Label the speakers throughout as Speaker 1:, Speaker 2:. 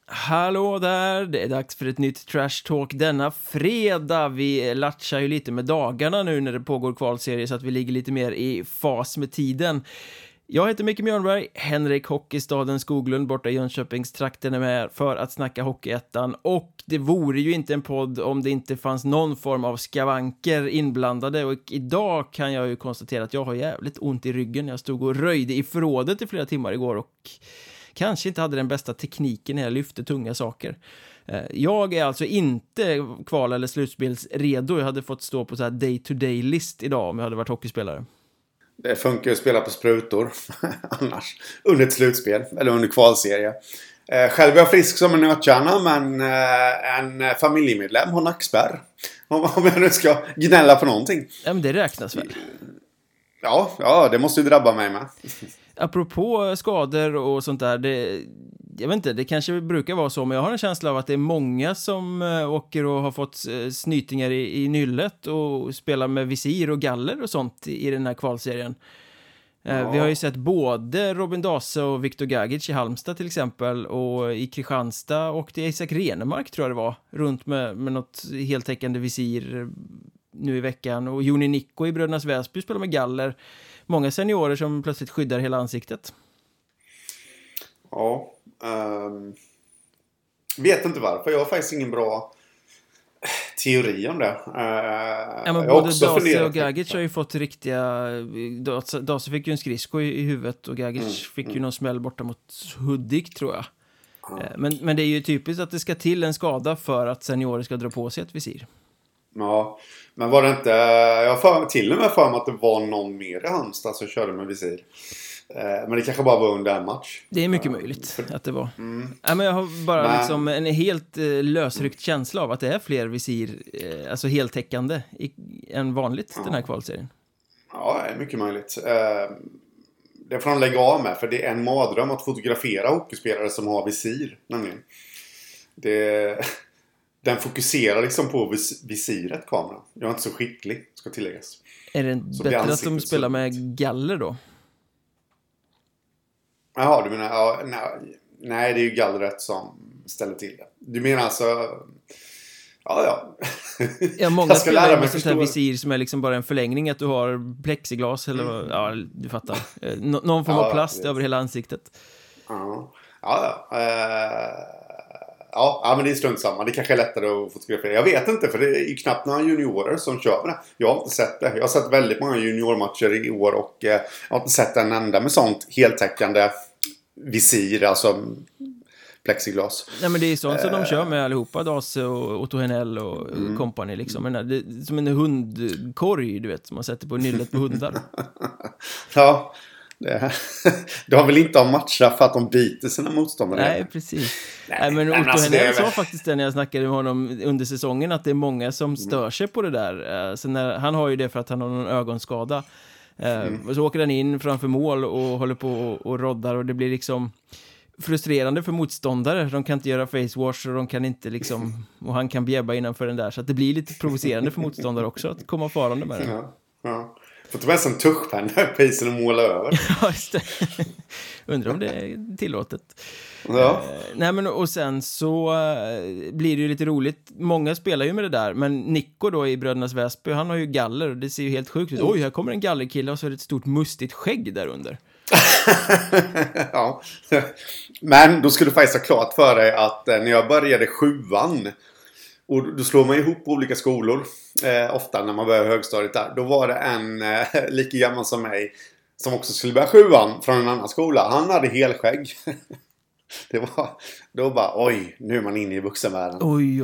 Speaker 1: Hallå där, det är dags för ett nytt Trash Talk denna fredag. Vi latchar ju lite med dagarna nu när det pågår kvalserie så att vi ligger lite mer i fas med tiden. Jag heter Micke Mjörnberg, Henrik Hockeystaden Skoglund borta i Jönköpingstrakten är med för att snacka Hockeyettan. Och det vore ju inte en podd om det inte fanns någon form av skavanker inblandade. Och idag kan jag ju konstatera att jag har jävligt ont i ryggen. Jag stod och röjde i förrådet i flera timmar igår och kanske inte hade den bästa tekniken när jag lyfte tunga saker. Jag är alltså inte kval- eller slutspelsredo. Jag hade fått stå på så här day-to-day-list idag om jag hade varit hockeyspelare.
Speaker 2: Det funkar ju att spela på sprutor annars. Under ett slutspel eller under kvalserie. Själv är jag frisk som en nötkärna, men en familjemedlem har nackspärr. Om jag nu ska gnälla på någonting.
Speaker 1: Ja, men det räknas väl?
Speaker 2: Ja, det måste ju drabba mig med.
Speaker 1: Apropå skador och sånt där, jag vet inte, det kanske brukar vara så, men jag har en känsla av att det är många som åker och har fått snytingar i nyllet och spelar med visir och galler och sånt i den här kvalserien. Ja. Vi har ju sett både Robin Dase och Viktor Gagic i Halmstad till exempel, och i Kristianstad åkte Isak Renemark, tror jag det var, runt med något heltäckande visir nu i veckan, och Joni Nikko i Brödernas Väsby spelar med galler. Många seniorer som plötsligt skyddar hela ansiktet.
Speaker 2: Ja, vet inte varför. Jag har faktiskt ingen bra teori om det.
Speaker 1: Ja, men både Dase och Gagic har ju fått riktiga... Dase fick ju en skridsko i huvudet och Gagic fick ju någon smäll borta mot Hudik, tror jag. Men det är ju typiskt att det ska till en skada för att seniorer ska dra på sig ett visir.
Speaker 2: Ja, men var det inte... Jag har till och med för mig att det var någon mer i Halmstad som körde med visir. Men det kanske bara var under en match.
Speaker 1: Det är mycket möjligt att det var. Ja, men jag har bara liksom en helt lösryckt känsla av att det är fler visir, alltså heltäckande än vanligt den här kvalserien. Ja,
Speaker 2: det är mycket möjligt. Det får de lägga av med, för det är en mardröm att fotografera hockeyspelare som har visir, nämligen. Den fokuserar liksom på visiret, kameran. Jag är inte så skicklig, ska tilläggas.
Speaker 1: Är det bättre att de spelar med galler då?
Speaker 2: Jaha, du menar... Ja, nej, det är ju gallret som ställer till det. Du menar alltså... Ja.
Speaker 1: Ja, många spelar med sånt här visir som är liksom bara en förlängning, att du har plexiglas eller... Ja, du fattar. Någon form av plast över hela ansiktet.
Speaker 2: Ja, men det är strunt samma. Det kanske är lättare att fotografera. Jag vet inte, för det är ju knappt några juniorer som kör med det. Jag har inte sett det. Jag har sett väldigt många juniormatcher i år och jag har inte sett en enda med sånt heltäckande visir, alltså plexiglas.
Speaker 1: Nej, men det är sånt som de kör med allihopa, Dase och Otto Henell och company liksom. Men det är som en hundkorg, du vet, som man sätter på nyllet på hundar.
Speaker 2: Ja. Du har väl inte av matcha för att de biter sina motståndare?
Speaker 1: Nej, precis. Nej, men Otto Henell sa faktiskt det när jag snackade med honom under säsongen, att det är många som stör sig på det där. Så när, han har ju det för att han har någon ögonskada. Och så åker han in framför mål och håller på och roddar, och det blir liksom frustrerande för motståndare. De kan inte göra facewash och de kan inte liksom, och han kan bjäbba innanför den där, så att det blir lite provocerande för motståndare också att komma farande med det.
Speaker 2: Ja. Får ta med sig en tuschpenna på isen och måla över.
Speaker 1: Ja, just det. Undrar om det är tillåtet.
Speaker 2: Ja.
Speaker 1: Nej, men och sen så blir det ju lite roligt. Många spelar ju med det där, men Nico då i Brödernas Väsby, han har ju galler och det ser ju helt sjukt ut. Oj, här kommer en gallerkille och så är det ett stort mustigt skägg där under.
Speaker 2: Ja. Men då skulle du faktiskt ha klart för dig att när jag började 7:an, och då slår man ihop olika skolor ofta när man börjar högstadiet där. Då var det en lika gammal som mig som också skulle börja 7:an från en annan skola. Han hade helskägg. Då bara, oj, nu är man inne i vuxenvärlden.
Speaker 1: Oj.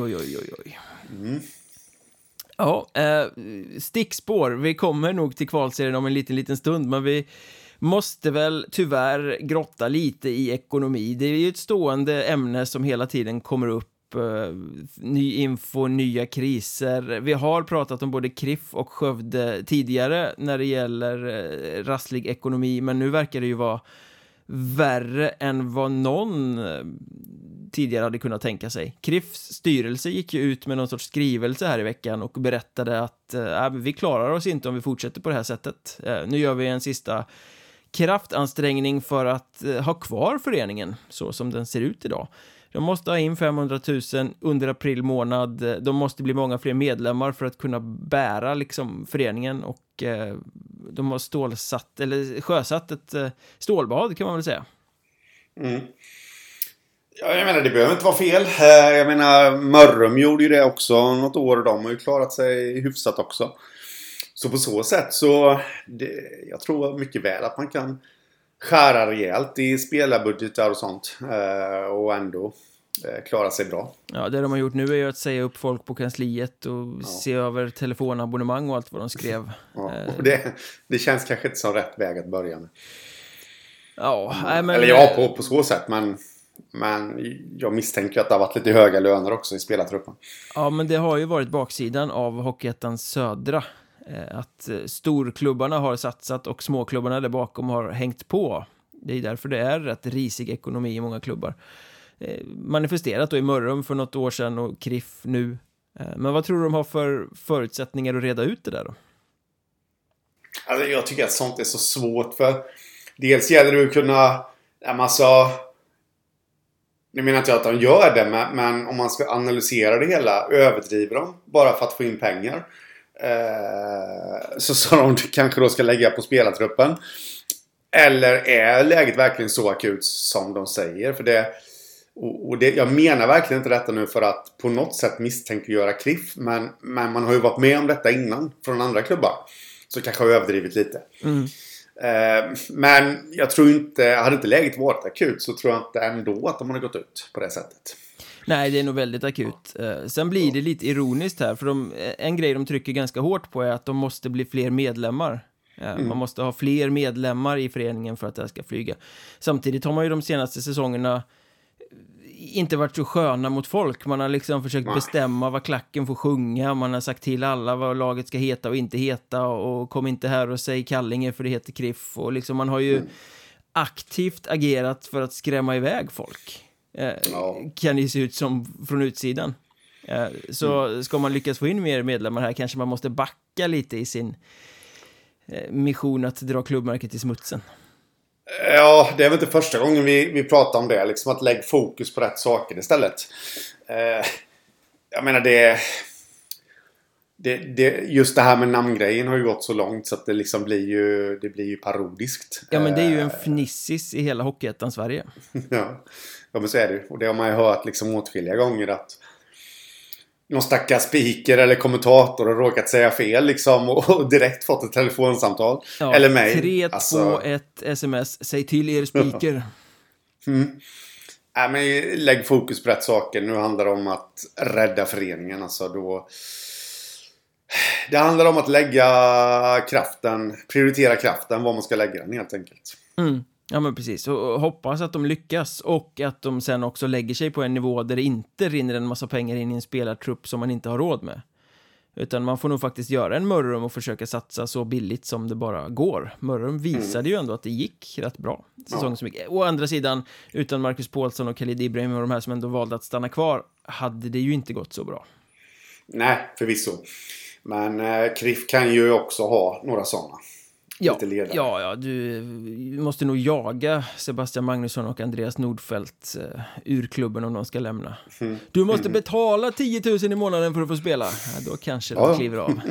Speaker 1: Ja, stickspår. Vi kommer nog till kvalserien om en liten stund, men vi måste väl tyvärr grotta lite i ekonomi. Det är ju ett stående ämne som hela tiden kommer upp. Ny info, nya kriser. Vi har pratat om både KRIF och Skövde tidigare när det gäller rasslig ekonomi, men nu verkar det ju vara värre än vad någon tidigare hade kunnat tänka sig. KRIFs styrelse gick ju ut med någon sorts skrivelse här i veckan och berättade att vi klarar oss inte om vi fortsätter på det här sättet. Nu gör vi en sista kraftansträngning för att ha kvar föreningen så som den ser ut idag. De måste ha in 500 000 under april månad. De måste bli många fler medlemmar för att kunna bära liksom föreningen, och de har sjösatt ett stålbad, kan man väl säga.
Speaker 2: Mm. Ja, jag menar, det behöver inte vara fel. Jag menar, Mörrum gjorde ju det också något år, och de har ju klarat sig hyfsat också. Så på så sätt så jag tror mycket väl att man kan skära rejält i spelarbudgetar och sånt och ändå klara sig bra.
Speaker 1: Ja, det de har gjort nu är ju att säga upp folk på kansliet och se över telefonabonnemang och allt vad de skrev.
Speaker 2: Ja, och det känns kanske inte som rätt väg att börja med.
Speaker 1: Ja, men...
Speaker 2: Eller ja, på så sätt, men jag misstänker att det har varit lite höga löner också i spelartruppen.
Speaker 1: Ja, men det har ju varit baksidan av Hockeyettans södra. Att storklubbarna har satsat och småklubbarna där bakom har hängt på. Det är därför det är rätt risig ekonomi i många klubbar. Manifesterat då i Mörrum för något år sedan och KRIF nu. Men vad tror du de har för förutsättningar att reda ut det där då?
Speaker 2: Alltså, jag tycker att sånt är så svårt, för dels gäller det att kunna, nu menar inte jag att de gör det, men om man ska analysera det hela, överdriver de bara för att få in pengar, så de kanske då ska lägga på spelartruppen. Eller är läget verkligen så akut som de säger? För jag menar verkligen inte detta nu för att på något sätt misstänkliggöra KRIF, men man har ju varit med om detta innan från andra klubbar, så kanske har överdrivit lite. Men jag tror inte, hade inte läget varit akut, så tror jag inte ändå att de hade gått ut på det sättet.
Speaker 1: Nej, det är nog väldigt akut. Sen blir det lite ironiskt här, för en grej de trycker ganska hårt på är att de måste bli fler medlemmar. Man måste ha fler medlemmar i föreningen för att det här ska flyga. Samtidigt har man ju de senaste säsongerna inte varit så sköna mot folk. Man har liksom försökt bestämma vad klacken får sjunga. Man har sagt till alla vad laget ska heta och inte heta. Och kom inte här och säg Kallinge för det heter KRIF. Och liksom man har ju aktivt agerat för att skrämma iväg folk. Kan det se ut som från utsidan. Så ska man lyckas få in mer medlemmar här, kanske man måste backa lite i sin mission att dra klubbmärket i smutsen.
Speaker 2: Ja, det är väl inte första gången vi pratar om det. Liksom att lägga fokus på rätt saker istället. Jag menar just det här med namngrejen har ju gått så långt så att det liksom blir ju parodiskt.
Speaker 1: Ja, men det är ju en fnissis i hela Hockeyettan Sverige.
Speaker 2: Ja, men så är det ju. Och det har man ju hört liksom åtskilliga gånger, att någon stackars speaker eller kommentator har råkat säga fel liksom, och direkt fått ett telefonsamtal.
Speaker 1: Ja,
Speaker 2: eller mejl.
Speaker 1: 321 sms, säg till er speaker.
Speaker 2: Men lägg fokus på rätt saker. Nu handlar det om att rädda föreningen. Alltså det handlar om att prioritera kraften, var man ska lägga den helt enkelt.
Speaker 1: Ja, men precis, och hoppas att de lyckas, och att de sen också lägger sig på en nivå där det inte rinner en massa pengar in i en spelartrupp som man inte har råd med. Utan man får nog faktiskt göra en Mörrum och försöka satsa så billigt som det bara går. Mörrum visade ju ändå att det gick rätt bra säsongen som gick. Å andra sidan, utan Marcus Paulsson och Khalid Ibrahim och de här som ändå valde att stanna kvar, hade det ju inte gått så bra.
Speaker 2: Nej, förvisso. Men KRIF kan ju också ha några sådana.
Speaker 1: Ja, du måste nog jaga Sebastian Magnusson och Andreas Nordfeldt ur klubben om de ska lämna. Du måste betala 10 000 i månaden för att få spela. Ja, då kanske de kliver av.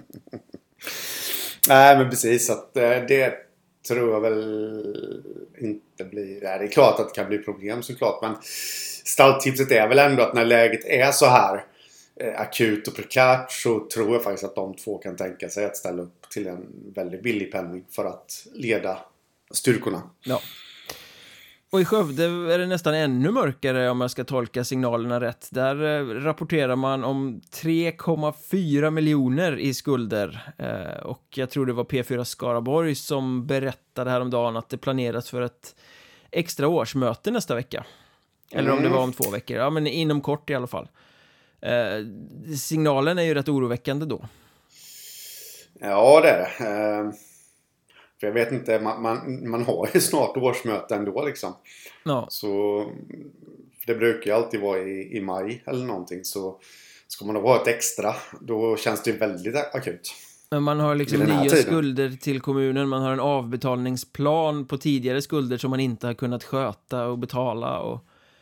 Speaker 2: Nej, men precis. Att det tror jag väl inte blir... Det är klart att det kan bli problem, såklart. Men stalltipset är väl ändå att när läget är så här akut och prekärt, så tror jag faktiskt att de två kan tänka sig att ställa upp till en väldigt billig penning för att leda styrkorna. Ja.
Speaker 1: Och i Skövde är det nästan ännu mörkare, om jag ska tolka signalerna rätt. Där rapporterar man om 3,4 miljoner i skulder. Och jag tror det var P4 Skaraborg som berättade häromdagen att det planeras för ett extra årsmöte nästa vecka. Eller om det var om 2 veckor. Ja, men inom kort i alla fall. Signalen är ju rätt oroväckande då.
Speaker 2: Ja, det är det. För jag vet inte, man har ju snart årsmöte ändå liksom. Ja. Så det brukar ju alltid vara i maj eller någonting. Så ska man då ha ett extra, då känns det ju väldigt akut.
Speaker 1: Men man har liksom nya skulder till kommunen. Man har en avbetalningsplan på tidigare skulder som man inte har kunnat sköta och betala. Och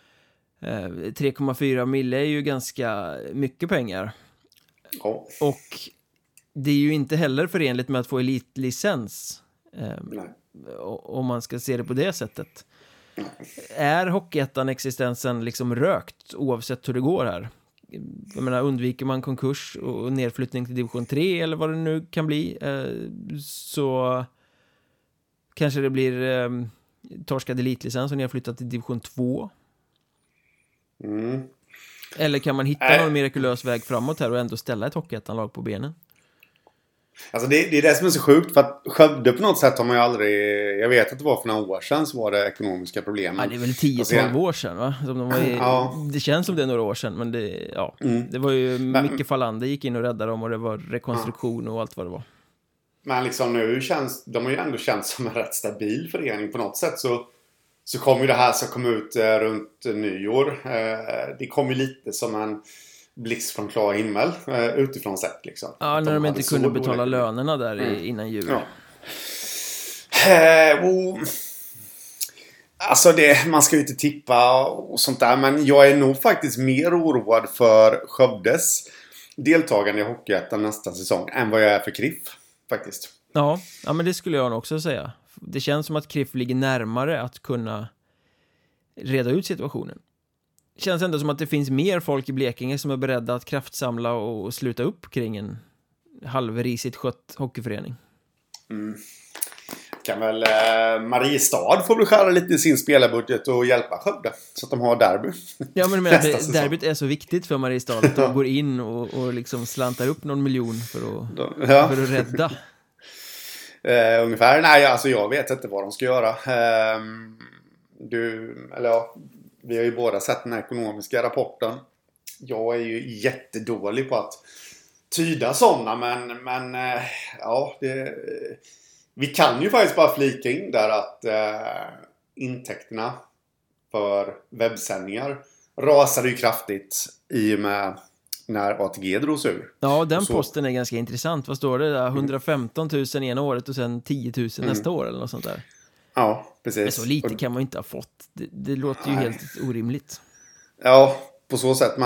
Speaker 1: 3,4 mille är ju ganska mycket pengar.
Speaker 2: Ja.
Speaker 1: Och det är ju inte heller förenligt med att få elitlicens. Om man ska se det på det sättet. Är Hockeyettan-existensen liksom rökt oavsett hur det går här? Jag menar, undviker man konkurs och nedflyttning till division 3 eller vad det nu kan bli, så kanske det blir torskad elitlicens och nedflyttat till division 2. Eller kan man hitta någon mirakulös väg framåt här och ändå ställa ett Hockeyettan-lag på benen?
Speaker 2: Alltså det är det som är så sjukt, för att Skövde på något sätt har man ju aldrig... Jag vet att det var för några år sedan så var det ekonomiska problem.
Speaker 1: Ja, det är väl 10-12 år sedan, va? Det känns som det är några år sedan, men det var ju Micke Fallander gick in och räddade dem och det var rekonstruktion och allt vad det var. Men
Speaker 2: liksom nu de har ju ändå känts som en rätt stabil förening på något sätt, så kom ju det här som kom ut runt nyår. Det kom ju lite som en blixt från klar himmel utifrån sett liksom.
Speaker 1: Ja, när de inte kunde betala lönerna där innan jul.
Speaker 2: Ja. Alltså man ska ju inte tippa och sånt där, men jag är nog faktiskt mer oroad för Skövdes deltagande i Hockeyettan nästa säsong än vad jag är för KRIF faktiskt.
Speaker 1: Ja, men det skulle jag nog också säga. Det känns som att KRIF ligger närmare att kunna reda ut situationen. Det känns ändå som att det finns mer folk i Blekinge som är beredda att kraftsamla och sluta upp kring en halvrisigt skött hockeyförening.
Speaker 2: Kan väl Mariestad får väl skära lite i sin spelarbudget och hjälpa Skövde så att de har derby.
Speaker 1: Ja, men derbyt är så viktigt för Mariestad att de går in och liksom slantar upp någon miljon för att rädda.
Speaker 2: Ungefär. Nej, alltså jag vet inte vad de ska göra. Vi har ju båda sett den ekonomiska rapporten. Jag är ju jättedålig på att tyda sådana, men vi kan ju faktiskt bara flika in där att intäkterna för webbsändningar rasade ju kraftigt i och med när ATG drogs ur.
Speaker 1: Ja, den posten är ganska intressant. Vad står det där? 115 000 ena året och sen 10 000 nästa år eller något sånt där.
Speaker 2: Ja, precis.
Speaker 1: Men så lite kan man ju inte ha fått. Det låter ju helt orimligt.
Speaker 2: Ja, på så sätt.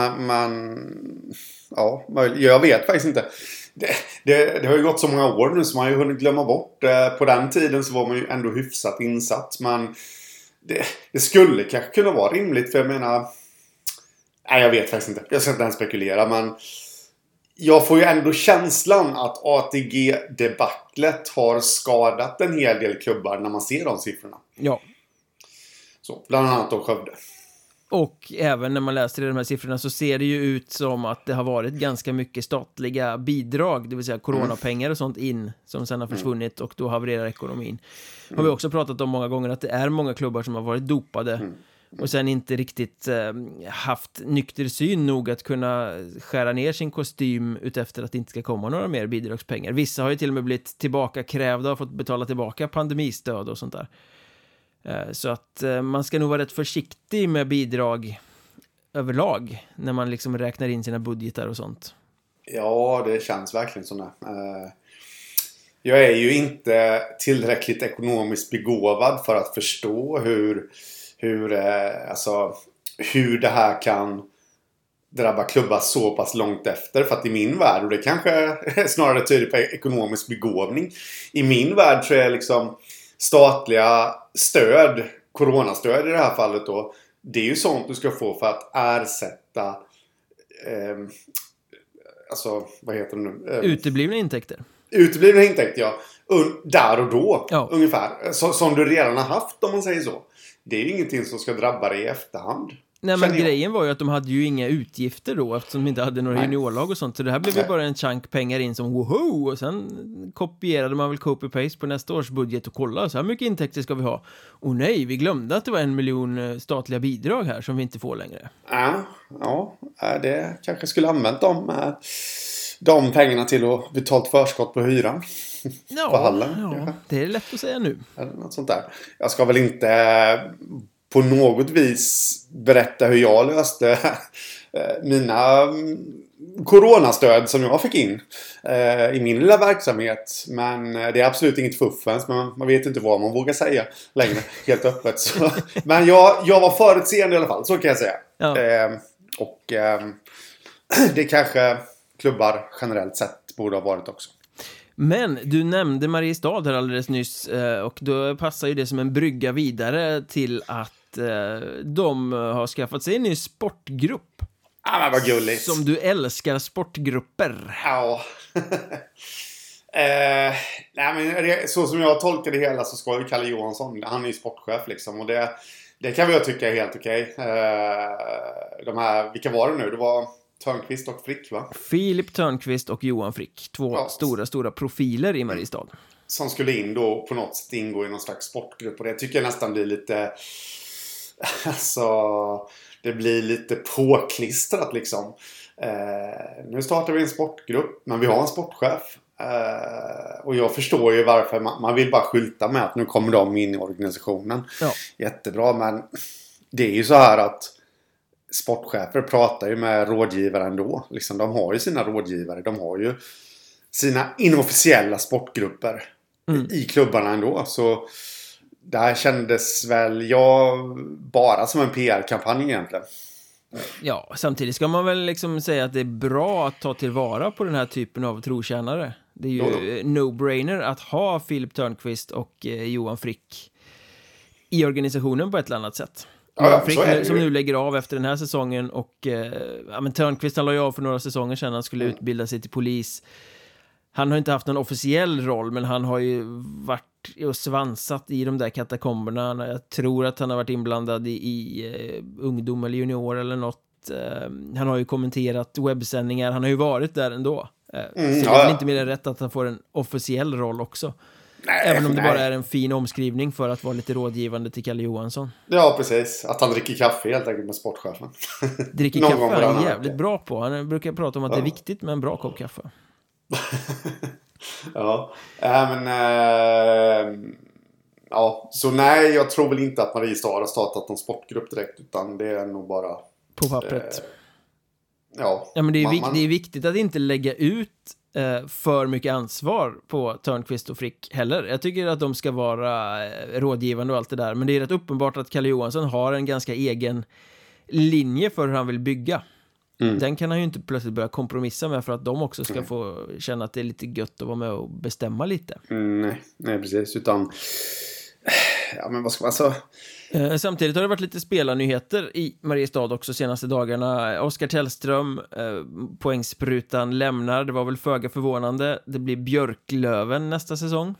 Speaker 2: Jag vet faktiskt inte. Det har ju gått så många år nu så man har ju hunnit glömma bort. På den tiden så var man ju ändå hyfsat insatt. Men det skulle kanske kunna vara rimligt, för jag menar... Nej, jag vet faktiskt inte. Jag ska inte ens spekulera, men... Jag får ju ändå känslan att ATG-debaclet har skadat en hel del klubbar när man ser de siffrorna.
Speaker 1: Ja.
Speaker 2: Så, bland annat då Skövde.
Speaker 1: Och även när man läser de här siffrorna så ser det ju ut som att det har varit ganska mycket statliga bidrag, det vill säga coronapengar och sånt in som sen har försvunnit och då havererar ekonomin. Har vi också pratat om många gånger att det är många klubbar som har varit dopade och sen inte riktigt haft nykter syn nog att kunna skära ner sin kostym utefter att det inte ska komma några mer bidragspengar. Vissa har ju till och med blivit tillbaka krävda och fått betala tillbaka pandemistöd och sånt där. Så att man ska nog vara rätt försiktig med bidrag överlag när man liksom räknar in sina budgetar och sånt.
Speaker 2: Ja, det känns verkligen som det. Jag är ju inte tillräckligt ekonomiskt begåvad för att förstå hur det här kan drabba klubbar så pass långt efter. För att i min värld, och det kanske snarare tyder på ekonomisk begåvning, i min värld så är liksom statliga stöd, coronastöd i det här fallet då, det är ju sånt du ska få för att ersätta vad heter det nu?
Speaker 1: Uteblivna intäkter.
Speaker 2: Uteblivna intäkter, ja. Där och då, ungefär. Som du redan har haft, om man säger så. Det är ju ingenting som ska drabba dig i efterhand.
Speaker 1: Nej, men grejen var ju att de hade ju inga utgifter då eftersom de inte hade några juniorlag och sånt. Så det här blev ju bara en chunk pengar in som woho! Och sen kopierade man väl copy-paste på nästa års budget och kolla så här mycket intäkter ska vi ha. Och nej, vi glömde att det var 1 miljon statliga bidrag här som vi inte får längre.
Speaker 2: Ja, det kanske skulle använt de pengarna till att betalt förskott på hyran. På hallen.
Speaker 1: Ja, det är lätt att säga nu.
Speaker 2: Eller något sånt där. Jag ska väl inte på något vis berätta hur jag löste mina coronastöd som jag fick in i min lilla verksamhet. Men det är absolut inget fuffens. Men man vet inte vad man vågar säga längre. Helt öppet. Så. Men jag var förutseende i alla fall. Så kan jag säga.
Speaker 1: Ja.
Speaker 2: Det kanske klubbar generellt sett borde ha varit också.
Speaker 1: Men du nämnde Mariestad här alldeles nyss, och då passar ju det som en brygga vidare till att de har skaffat sig en ny sportgrupp.
Speaker 2: Ja, men vad gulligt.
Speaker 1: Som du älskar sportgrupper.
Speaker 2: Ja. Nej, men så som jag tolkar det hela så ska ju Kalle Johansson, han är ju sportchef liksom, och det kan jag tycka är helt okej. De här, vilka var det nu? Det var Törnqvist och Frick, va?
Speaker 1: Filip Törnqvist och Johan Frick. Två stora profiler i Mariestad. Som
Speaker 2: skulle in då på något sätt ingå i någon slags sportgrupp. Och det tycker jag nästan blir lite... Alltså... Det blir lite påklistrat liksom. Nu startar vi en sportgrupp. Men vi har en sportchef. Och jag förstår ju varför. Man vill bara skylta med att nu kommer de in i organisationen. Ja. Jättebra, men... Det är ju så här att... Sportchefer pratar ju med rådgivare ändå. Liksom, de har ju sina rådgivare. De har ju sina inofficiella sportgrupper i klubbarna ändå. Så det här kändes väl bara som en PR-kampanj egentligen.
Speaker 1: Ja, samtidigt ska man väl liksom säga att det är bra att ta tillvara på den här typen av trotjänare. Det är ju no-brainer att ha Filip Törnqvist och Johan Frick i organisationen på ett eller annat sätt. Johan Frick som nu lägger av efter den här säsongen, och men Törnqvist han la ju av för några säsonger sedan. Han skulle utbilda sig till polis. Han har inte haft någon officiell roll, men han har ju varit och svansat i de där katakomberna. Jag tror att han har varit inblandad i ungdom eller junior eller något. Han har ju kommenterat webbsändningar. Han har ju varit där ändå. Så det är väl inte mer rätt att han får en officiell roll också. Även om det bara är en fin omskrivning för att vara lite rådgivande till Kalle Johansson.
Speaker 2: Ja, precis. Att han dricker kaffe helt enkelt med sportchefen.
Speaker 1: Dricker kaffe är han jävligt bra på. Han brukar prata om att det är viktigt med en bra kopp kaffe.
Speaker 2: Ja, men så nej, jag tror väl inte att Mariestad har startat någon sportgrupp direkt, utan det är nog bara
Speaker 1: på pappret.
Speaker 2: Ja,
Speaker 1: men det är viktigt att inte lägga ut för mycket ansvar på Törnqvist och Frick heller. Jag tycker att de ska vara rådgivande och allt det där, men det är rätt uppenbart att Kalle Johansson har en ganska egen linje för hur han vill bygga. Den kan han ju inte plötsligt börja kompromissa med för att de också ska få känna att det är lite gött att vara med och bestämma lite.
Speaker 2: Nej, precis. Utan, men vad ska man säga?
Speaker 1: Samtidigt har det varit lite spelarnyheter i Mariestad också senaste dagarna. Oskar Tellström, poängsprutan, lämnar. Det var väl föga förvånande. Det blir Björklöven nästa säsong.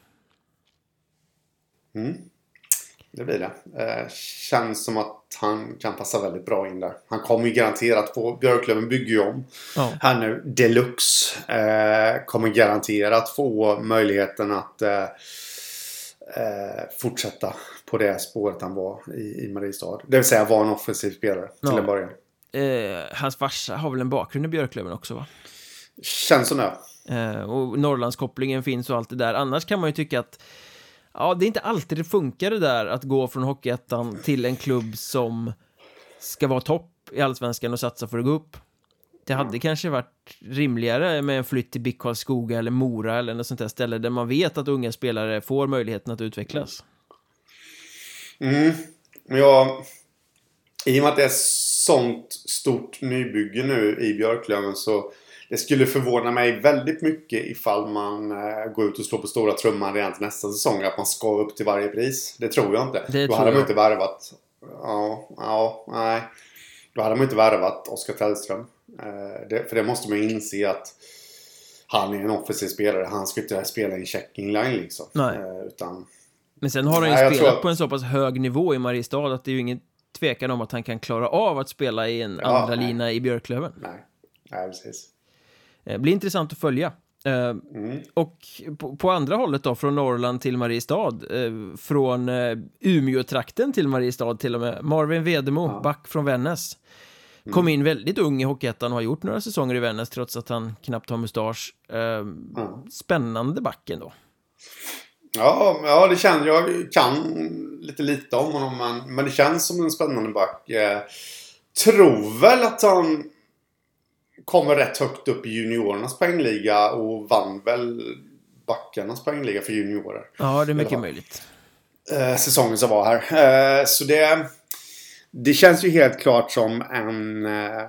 Speaker 2: Det blir det. Känns som att han kan passa väldigt bra in där. Han kommer ju garanterat få... Björklöven bygger ju om. Här nu, deluxe. Kommer garanterat få möjligheten att fortsätta på det spåret han var i Mariestad. Det vill säga vara en offensiv spelare till en början.
Speaker 1: Hans farsa har väl en bakgrund i Björklöven också, va?
Speaker 2: Känns som det.
Speaker 1: Och Norrlandskopplingen finns och allt det där. Annars kan man ju tycka att det är inte alltid det funkar det där att gå från Hockeyettan till en klubb som ska vara topp i Allsvenskan och satsa för att gå upp. Det hade kanske varit rimligare med en flytt till BIK Karlskoga eller Mora eller något sånt där ställe där man vet att unga spelare får möjligheten att utvecklas.
Speaker 2: Ja, i och med att det är sånt stort nybygge nu i Björklöven, så det skulle förvåna mig väldigt mycket ifall man går ut och slår på stora trumman redan till nästa säsong, att man ska upp till varje pris. Det tror jag inte. Då hade man inte värvat. Nej. Då hade man inte värvat Oskar Tellström. För det måste man inse att han är en offensiv spelare. Han ska inte spela i checking line liksom.
Speaker 1: Men sen har han ju spelat på en så pass hög nivå i Mariestad att det är ju ingen tvekan om att han kan klara av att spela i en andra lina i Björklöven.
Speaker 2: Nej, precis.
Speaker 1: Det blir intressant att följa. Och på andra hållet då, från Norrland till Mariestad, från Umeå-trakten till Mariestad till och med, Marvin Vedemo, back från Vännäs, kom in väldigt ung i Hockeyettan och har gjort några säsonger i Vännäs trots att han knappt har mustasch. Spännande backen då.
Speaker 2: Ja, det känns. Jag kan lite om honom. Men det känns som en spännande back. Tror väl att han kommer rätt högt upp i juniorernas poängliga och vann väl backarnas poängliga för juniorer.
Speaker 1: Ja, det är mycket möjligt.
Speaker 2: Säsongen som var här. Så det känns ju helt klart som en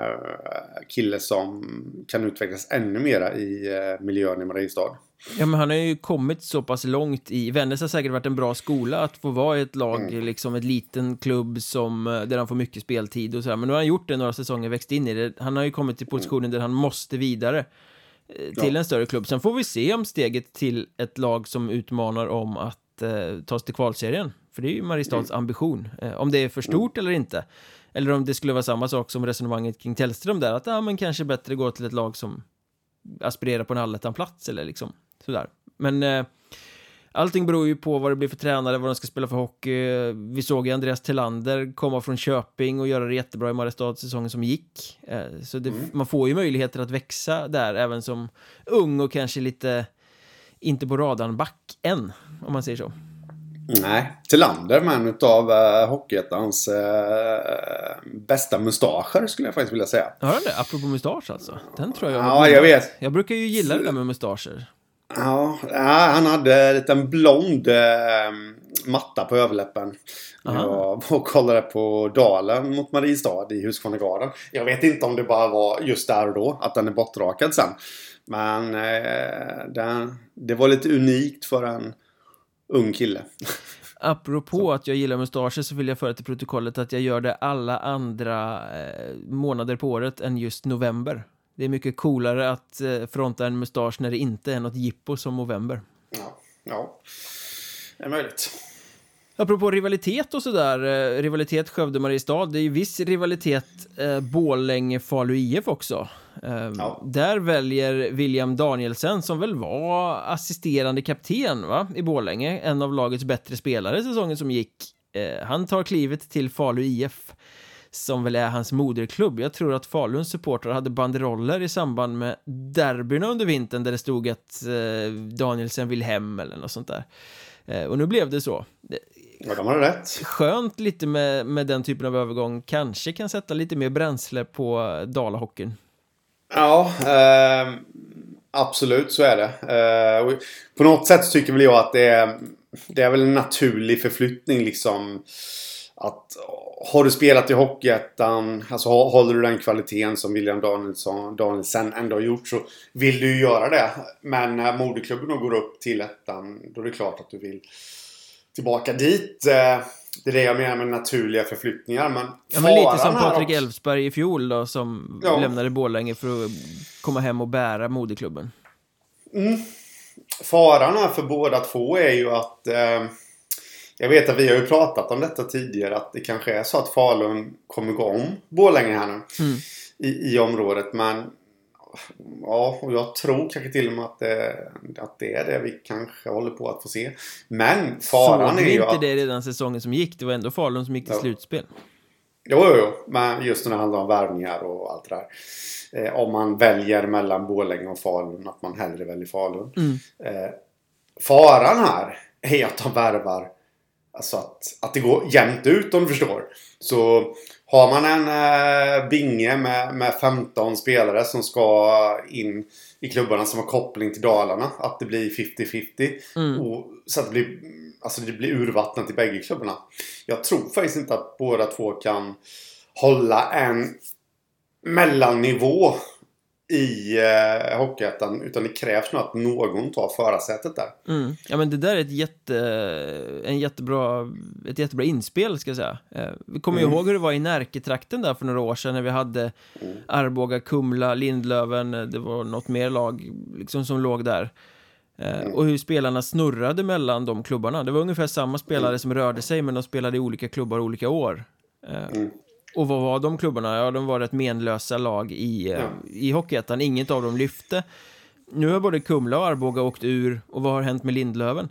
Speaker 2: kille som kan utvecklas ännu mera i miljön i Mariestad.
Speaker 1: Ja, men han har ju kommit så pass långt i Vännäs har säkert varit en bra skola att få vara i ett lag, liksom ett liten klubb som, där han får mycket speltid och så här. Men nu har han gjort det några säsonger, växt in i det. Han har ju kommit till positionen där han måste vidare till en större klubb. Sen får vi se om steget till ett lag som utmanar om att ta sig till kvalserien. För det är ju Mariestads ambition. Om det är för stort eller inte. Eller om det skulle vara samma sak som resonemanget kring Tellström där. Att men kanske bättre gå till ett lag som aspirerar på en allettan-plats eller liksom sådär. Men allting beror ju på vad det blir för tränare, vad de ska spela för hockey. Vi såg ju Andreas Tillander komma från Köping och göra det jättebra i Mariestad säsongen som gick. Så man får ju möjligheter att växa där även som ung och kanske lite inte på radarn back än, om man säger så.
Speaker 2: Nej, Tillander, men utav Hockeyettans bästa mustascher skulle jag faktiskt vilja säga.
Speaker 1: Ja, det, apropå mustasch alltså. Den tror jag.
Speaker 2: Ja, jag vet.
Speaker 1: Jag brukar ju gilla det där med mustascher.
Speaker 2: Ja, han hade en liten blond matta på överläppen. Jag kollade på Dalen mot Mariestad i Husqvarnagarden. Jag vet inte om det bara var just där och då att den är bortrakad sen. Men det var lite unikt för en ung kille.
Speaker 1: Apropå att jag gillar mustascher så vill jag föra till protokollet att jag gör det alla andra månader på året än just november. Det är mycket coolare att fronta en mustasch när det inte är något jippo som november.
Speaker 2: Ja, det är möjligt.
Speaker 1: Apropå rivalitet och sådär, rivalitet Skövde-Mariestad, det är ju viss rivalitet Borlänge-Falu IF också. Där väljer William Danielsen, som väl var assisterande kapten i Borlänge, en av lagets bättre spelare säsongen som gick. Han tar klivet till Falu IF, som väl är hans moderklubb. Jag tror att Faluns supportrar hade banderoller i samband med derbyna under vintern där det stod att Danielsen vill hem eller något sånt där. Och nu blev det så.
Speaker 2: Ja, de har rätt.
Speaker 1: Skönt lite med den typen av övergång. Kanske kan sätta lite mer bränsle på Dalahockeyn.
Speaker 2: Ja, absolut så är det. På något sätt tycker väl jag att det är väl en naturlig förflyttning liksom. Att har du spelat i Hockeyettan, alltså håller du den kvaliteten som William Danielsen ändå har gjort, så vill du ju göra det. Men när moderklubben då går upp till ettan, då är det klart att du vill tillbaka dit. Det är det jag menar med naturliga förflyttningar. Men
Speaker 1: lite som Patrik Elfsberg i fjol då, som lämnade Borlänge för att komma hem och bära moderklubben.
Speaker 2: Fararna för båda två är ju att jag vet att vi har ju pratat om detta tidigare, att det kanske är så att Falun kommer gå om Borlänge här nu i området. Men ja, och jag tror kanske till och med att det är det vi kanske håller på att få se. Men faran är ju
Speaker 1: inte det redan säsongen som gick. Det var ändå Falun som gick till slutspel.
Speaker 2: Jo. Men just när det handlar om värvningar och allt det där. Om man väljer mellan Borlänge och Falun, att man hellre väljer Falun. Faran här är att de värvar, alltså att det går jämnt ut, om du förstår. Så har man en binge med 15 spelare som ska in i klubbarna som har koppling till Dalarna, att det blir 50-50. Och så att det blir urvattnat i bägge klubbarna. Jag tror faktiskt inte att båda två kan hålla en mellannivå i Hockeyettan, utan det krävs nog att någon tar förarsätet där.
Speaker 1: Ja, men det där är ett jättebra inspel, ska jag säga. Vi kommer ju ihåg hur det var i Närketrakten där för några år sedan när vi hade Arboga, Kumla, Lindlöven, det var något mer lag liksom som låg där. Och hur spelarna snurrade mellan de klubbarna. Det var ungefär samma spelare som rörde sig, men de spelade i olika klubbar olika år. Och vad var de klubbarna? Ja, de var ett menlösa lag i Hockeyettan. Inget av dem lyfte. Nu har både Kumla och Arboga åkt ur. Och vad har hänt med Lindlöven?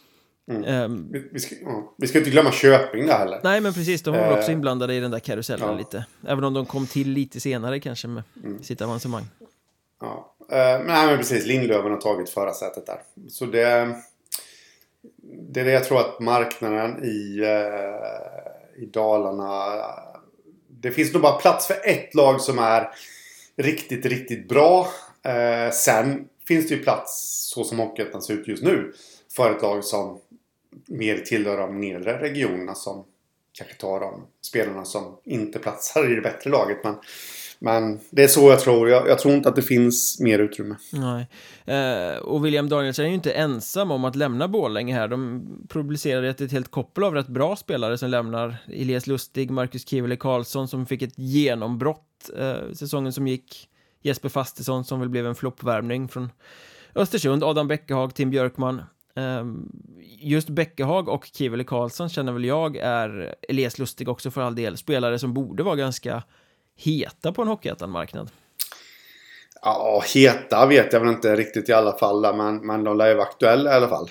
Speaker 2: Vi ska inte glömma Köping där heller.
Speaker 1: Nej, men precis. De var också inblandade i den där karusellen lite. Även om de kom till lite senare kanske med sitt avancemang.
Speaker 2: Ja. Men precis, Lindlöven har tagit förarsätet där. Så Det är det jag tror att marknaden i Dalarna... Det finns nog bara plats för ett lag som är riktigt, riktigt bra. Sen finns det ju plats, så som Hockeyettan ser ut just nu, för ett lag som mer tillhör de nedre regionerna, som kanske tar de spelarna som inte platsar i det bättre laget. Men det är så jag tror. Jag tror inte att det finns mer utrymme.
Speaker 1: Nej. Och William Danielsson är ju inte ensam om att lämna Borlänge här. De publicerade ett helt koppel av rätt bra spelare som lämnar. Elias Lustig, Marcus Kivele Karlsson som fick ett genombrott säsongen som gick. Jesper Fastesson som väl blev en floppvärmning från Östersund. Adam Bäckehag, Tim Björkman. Just Bäckehag och Kivele Karlsson känner väl jag är, Elias Lustig också för all del, spelare som borde vara ganska heta på en Hockeyettan-marknad.
Speaker 2: Ja, heta vet jag väl inte riktigt i alla fall, men de lär ju vara aktuella i alla fall.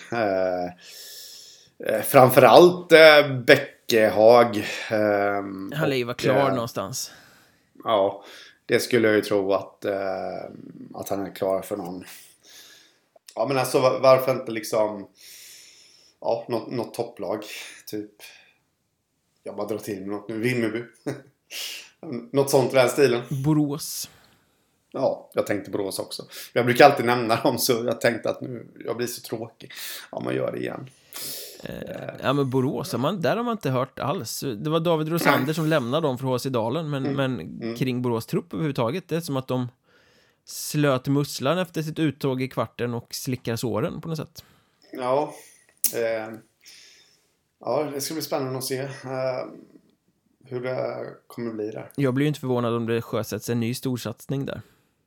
Speaker 2: Framförallt Bäckehag.
Speaker 1: Han lär ju vara klar någonstans.
Speaker 2: Ja, det skulle jag ju tro att han är klar för någon. Ja, men alltså varför inte liksom något topplag typ. Jag bara drar till med något nu. Vimmerby. Något sånt i den stilen.
Speaker 1: Borås. Ja,
Speaker 2: jag tänkte Borås också. Jag brukar alltid nämna dem, så jag tänkte att nu jag blir så tråkig. Ja, man gör det igen.
Speaker 1: Ja, men Borås, där har man inte hört alls. Det var David Rosander som lämnade dem för HC Dalen, men kring Borås trupp överhuvudtaget, det är som att de slöt musslan efter sitt uttåg i kvarten och slickar såren på något sätt.
Speaker 2: Ja, det ska bli spännande att se hur det kommer bli där.
Speaker 1: Jag blir ju inte förvånad om det sjösätts en ny storsatsning där.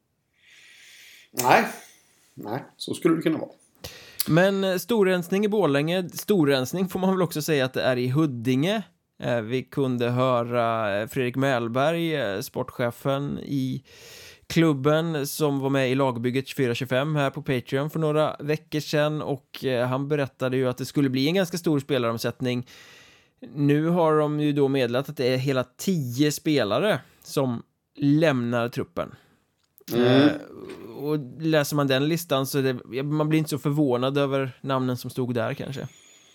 Speaker 2: Nej, så skulle det kunna vara.
Speaker 1: Men storrensning i Borlänge, storrensning får man väl också säga att det är i Huddinge. Vi kunde höra Fredrik Mellberg, sportchefen i klubben, som var med i lagbygget 24-25 här på Patreon för några veckor sedan, och han berättade ju att det skulle bli en ganska stor spelaromsättning. Nu har de ju då meddelat att det är hela 10 spelare som lämnar truppen. Och läser man den listan så man blir inte så förvånad över namnen som stod där kanske.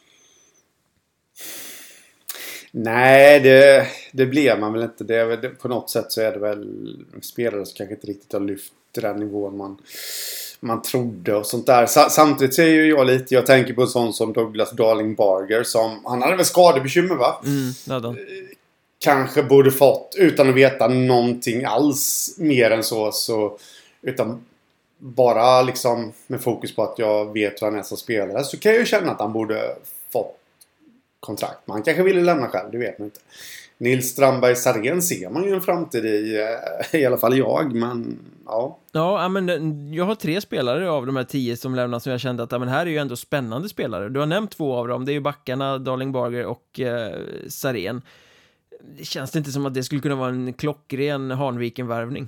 Speaker 2: Nej, det blev man väl inte. På något sätt så är det väl spelare som kanske inte riktigt har lyft den nivån man trodde och sånt där. Samtidigt ser ju jag tänker på en sån som Douglas Darling Barger, som han hade väl skadebekymmer, va? Kanske borde fått, utan att veta någonting alls mer än så utan bara liksom med fokus på att jag vet hur han är som spelare, så kan jag ju känna att han borde fått kontrakt. Man kanske ville lämna själv, det vet man inte. Nils Strandberg Sarén ser man ju en framtid i alla fall jag, men ja.
Speaker 1: Ja, men jag har 3 spelare av de här 10 som lämnar som jag kände att men här är ju ändå spännande spelare. Du har nämnt 2 av dem, det är ju backarna Darling Barger och Sarén. Det känns inte som att det skulle kunna vara en klockren Hanviken-värvning.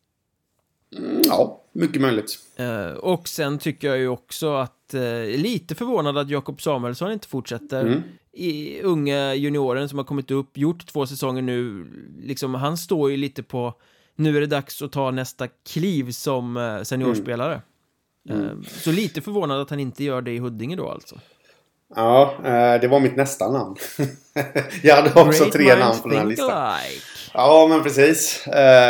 Speaker 2: Ja, mycket möjligt.
Speaker 1: Och sen tycker jag ju också att lite förvånad att Jakob Samuelsson inte fortsätter. I unga junioren som har kommit upp, gjort 2 säsonger nu, liksom, han står ju lite på, nu är det dags att ta nästa kliv som seniorspelare. Så lite förvånad att han inte gör det i Huddinge då alltså.
Speaker 2: Ja, det var mitt nästa namn. Jag hade också
Speaker 1: Great
Speaker 2: 3 namn på den här listan. Ja, men precis.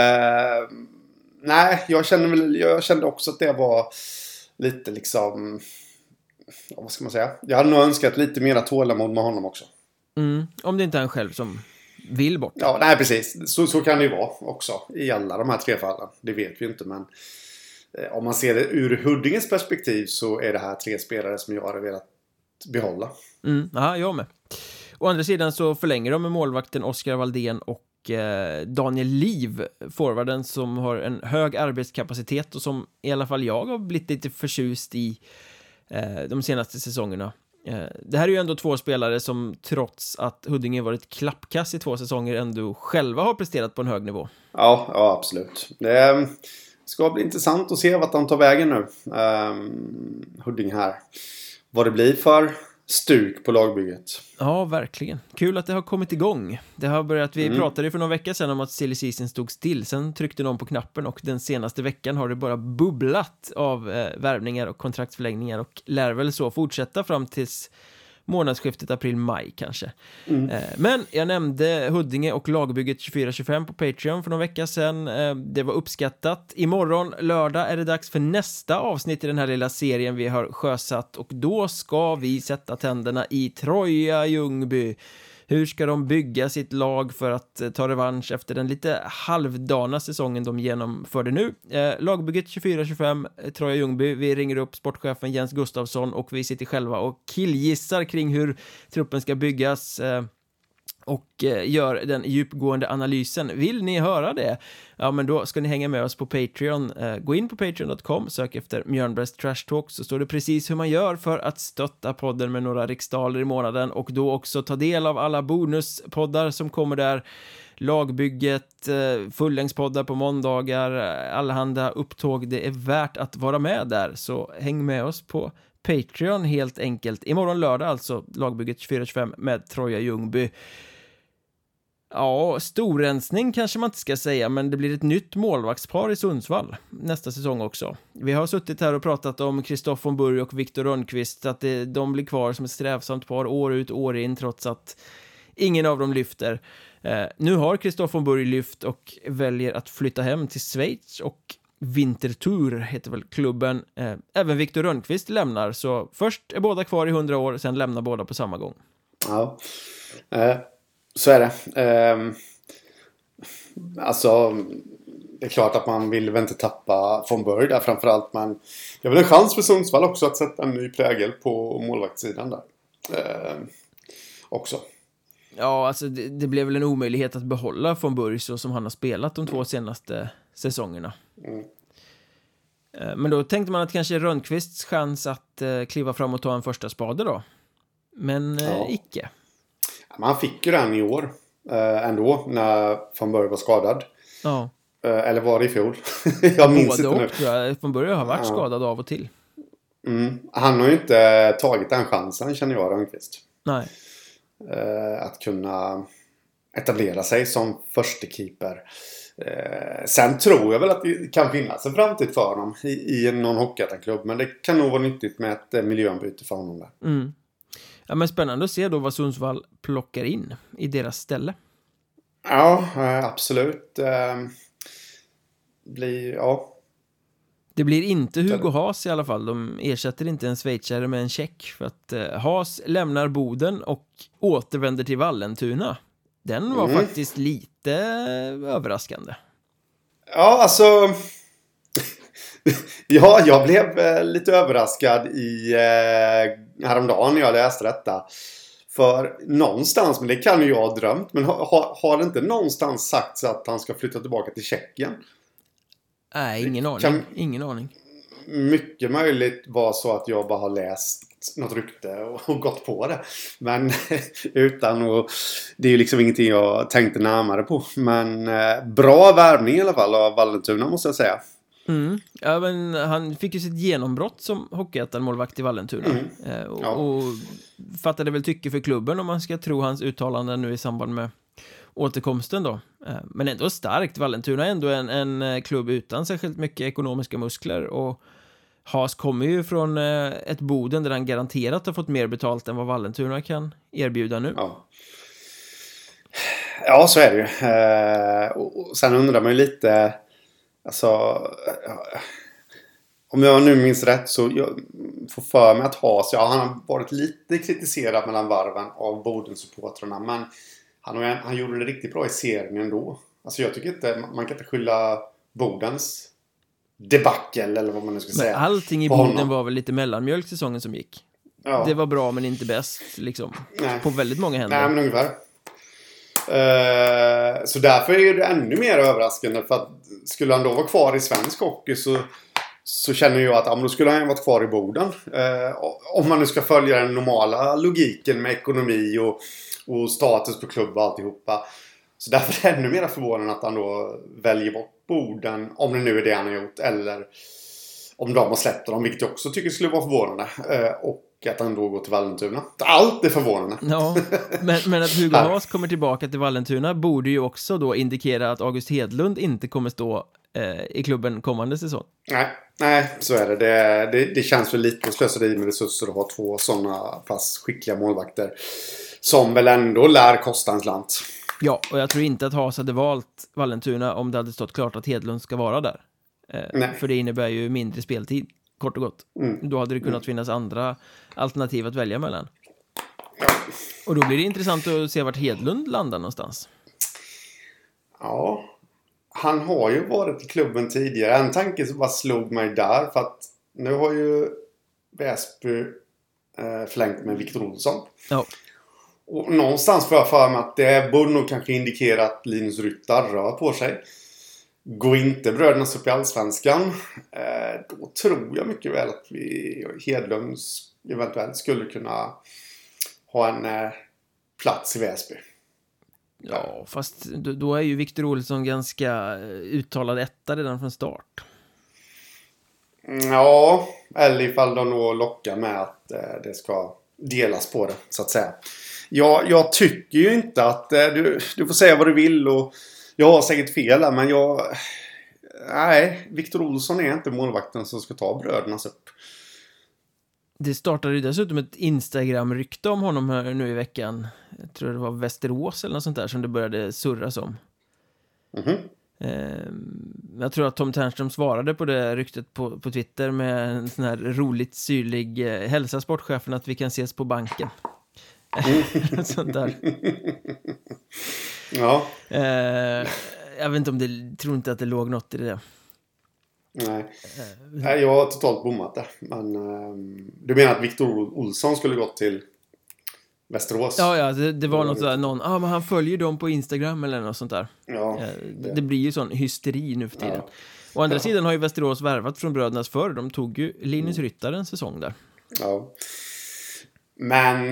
Speaker 2: Nej, jag kände också att det var lite liksom, vad ska man säga? Jag hade nog önskat lite mer tålamod med honom också.
Speaker 1: Om det inte är han själv som vill bort.
Speaker 2: Ja, nej precis. Så kan det ju vara också i alla de här 3 fallen. Det vet vi inte, men om man ser det ur Huddinges perspektiv så är det här 3 spelare som jag hade velat behålla.
Speaker 1: Ja, jag med. Å andra sidan så förlänger de med målvakten Oskar Valdén och Daniel Liv, forwarden, som har en hög arbetskapacitet och som i alla fall jag har blivit lite förtjust i de senaste säsongerna. Det här är ju ändå 2 spelare som trots att Huddinge varit klappkass i 2 säsonger ändå själva har presterat på en hög nivå.
Speaker 2: Ja, absolut. Det ska bli intressant att se vart de tar vägen nu. Huddinge här. Vad det blir för stuk på lagbygget.
Speaker 1: Ja, verkligen. Kul att det har kommit igång. Det har börjat, vi pratade för några veckor sedan om att silly season stod still. Sen tryckte någon på knappen och den senaste veckan har det bara bubblat av värvningar och kontraktsförlängningar och lär väl så fortsätta fram tills månadsskiftet april-maj kanske. Men jag nämnde Huddinge och lagbygget 24-25 på Patreon för någon vecka sedan. Det var uppskattat. Imorgon, lördag, är det dags för nästa avsnitt i den här lilla serien vi har sjösatt, och då ska vi sätta tänderna i Troja Ljungby. Hur ska de bygga sitt lag för att ta revansch efter den lite halvdana säsongen de genomförde nu? Lagbygget 24-25, Troja Ljungby. Vi ringer upp sportchefen Jens Gustafsson och vi sitter själva och killgissar kring hur truppen ska byggas och gör den djupgående analysen. Vill ni höra det? Ja, men då ska ni hänga med oss på Patreon. Gå in på patreon.com, sök efter Mjörnbergs Trash Talk, så står det precis hur man gör för att stötta podden med några riksdaler i månaden, och då också ta del av alla bonuspoddar som kommer där. Lagbygget, fullängdspoddar på måndagar, allehanda upptåg. Det är värt att vara med där, så häng med oss på Patreon helt enkelt. Imorgon lördag alltså, lagbygget 24-25 med Troja Ljungby. Ja, storrensning kanske man inte ska säga, men det blir ett nytt målvaktspar i Sundsvall nästa säsong också. Vi har suttit här och pratat om Kristoffer Burg och Viktor Rönnqvist, att de blir kvar som ett strävsamt par år ut år in, trots att ingen av dem lyfter. Nu har Kristoffer Burg lyft och väljer att flytta hem till Schweiz, och Winterthur heter väl klubben. Även Viktor Rönnqvist lämnar, så först är båda kvar i 100 år, sen lämnar båda på samma gång.
Speaker 2: Ja, så är det. Alltså, det är klart att man vill väl inte tappa från Burg där framförallt, men det är väl en chans för Sundsvall också att sätta en ny prägel på målvaktssidan där. Också.
Speaker 1: Ja, alltså det blev väl en omöjlighet att behålla från Burg så som han har spelat de 2 senaste säsongerna. Men då tänkte man att kanske Rönnqvists chans att kliva fram och ta en första spade då. Men icke.
Speaker 2: Man fick ju den i år ändå när Van Burg var skadad.
Speaker 1: Ja.
Speaker 2: Eller var det i fjol? Jag minns inte nu.
Speaker 1: Van Burg har varit skadad av och till.
Speaker 2: Han har ju inte tagit den chansen, känner jag, Rönnqvist.
Speaker 1: Nej.
Speaker 2: Att kunna etablera sig som första keeper. Sen tror jag väl att det kan finnas en framtid för honom i någon hockeyettaklubb, men det kan nog vara nyttigt med ett miljöombyte för honom där.
Speaker 1: Ja, men spännande att se då vad Sundsvall plockar in i deras ställe.
Speaker 2: Ja, absolut.
Speaker 1: Det blir inte Hugo Haas i alla fall. De ersätter inte en schweizare med en tjeck, för att Haas lämnar Boden och återvänder till Vallentuna. Den var faktiskt lite överraskande.
Speaker 2: Ja, alltså ja, jag blev lite överraskad häromdagen när jag läste detta. För någonstans, men det kan ju jag ha drömt, men har det inte någonstans sagts att han ska flytta tillbaka till Tjeckien?
Speaker 1: Nej, ingen aning.
Speaker 2: Mycket möjligt var så att jag bara har läst något rykte och gått på det. Men det är ju liksom ingenting jag tänkte närmare på. Men bra värvning i alla fall av Vallentuna, måste jag säga.
Speaker 1: Ja, men han fick ju sitt genombrott som hockeyettan-målvakt i Vallentuna. Och fattade väl tycke för klubben, om man ska tro hans uttalanden nu i samband med återkomsten då. Men ändå starkt. Vallentuna är ändå en klubb utan särskilt mycket ekonomiska muskler, och Haas kommer ju från ett Boden där han garanterat har fått mer betalt än vad Vallentuna kan erbjuda nu.
Speaker 2: Ja, så är det ju. Och sen undrar man ju lite, alltså, om jag nu minns rätt så jag får för mig att Haas, han har varit lite kritiserad mellan varven av Bodensupportrarna, men han gjorde det riktigt bra i serien ändå. Alltså jag tycker inte, man kan inte skylla Bodens debackel eller vad man nu ska säga.
Speaker 1: Men allting i Boden var väl lite mellanmjölk säsongen som gick. Ja. Det var bra men inte bäst liksom. Nej. På väldigt många händer.
Speaker 2: Nej, men ungefär. Så därför är det ännu mer överraskande, för att skulle han då vara kvar i svensk hockey så känner jag att då skulle han varit kvar i Boden. Om man nu ska följa den normala logiken med ekonomi och status på klubb och alltihopa. Så därför är det ännu mer förvånande att han då väljer bort Boden, om det nu är det han har gjort, eller om de har släppt dem, vilket jag också tycker skulle vara förvånande. Och att han då går till Vallentuna. Allt är förvånande.
Speaker 1: Ja, men att Hugo Haas kommer tillbaka till Vallentuna borde ju också då indikera att August Hedlund inte kommer stå i klubben kommande säsong.
Speaker 2: Nej, så är det. Det känns väl lite slöseri med resurser att ha 2 sådana pass skickliga målvakter. Som väl ändå lär kosta en slant.
Speaker 1: Ja, och jag tror inte att Haas hade valt Vallentuna om det hade stått klart att Hedlund ska vara där. För det innebär ju mindre speltid, kort och gott. Då hade det kunnat finnas andra alternativ att välja mellan. Och då blir det intressant att se vart Hedlund landar någonstans.
Speaker 2: Ja, han har ju varit i klubben tidigare. En tanke som bara slog mig där, för att nu har ju Väsby förlängt med Victor Olsson.
Speaker 1: Ja.
Speaker 2: Och någonstans får jag för mig att det borde nog kanske indikera att Linus Ryttar rör på sig. Går inte bröderna upp i Allsvenskan, då tror jag mycket väl att Hedlund eventuellt skulle kunna ha en plats i Väsby.
Speaker 1: Ja, fast då är ju Victor Olsson ganska uttalad etta redan från start.
Speaker 2: Ja, eller ifall de nog lockar med att det ska delas på det, så att säga. Jag tycker ju inte att du får säga vad du vill, och jag har säkert fel här, men nej, Victor Olsson är inte målvakten som ska ta brödernas upp.
Speaker 1: Det startade ju dessutom ett Instagram-rykte om honom här nu i veckan. Jag tror det var Västerås eller något sånt där som det började surras om. Jag tror att Tom Ternström svarade på det ryktet på Twitter med en sån här roligt syrlig hälsa sportchefen att vi kan ses på banken. Sånt där.
Speaker 2: Ja.
Speaker 1: Jag vet inte om tror inte att det låg något i det.
Speaker 2: Nej, jag har totalt bommat det. Men du menar att Victor Olsson skulle gått till Västerås?
Speaker 1: Ja, det var något där, men han följer dem på Instagram eller något sånt där.
Speaker 2: Ja,
Speaker 1: det blir ju sån hysteri nu för tiden. Å andra sidan har ju Västerås värvat från brödernas förr. De tog ju Linus Ryttar en säsong där.
Speaker 2: Ja. Men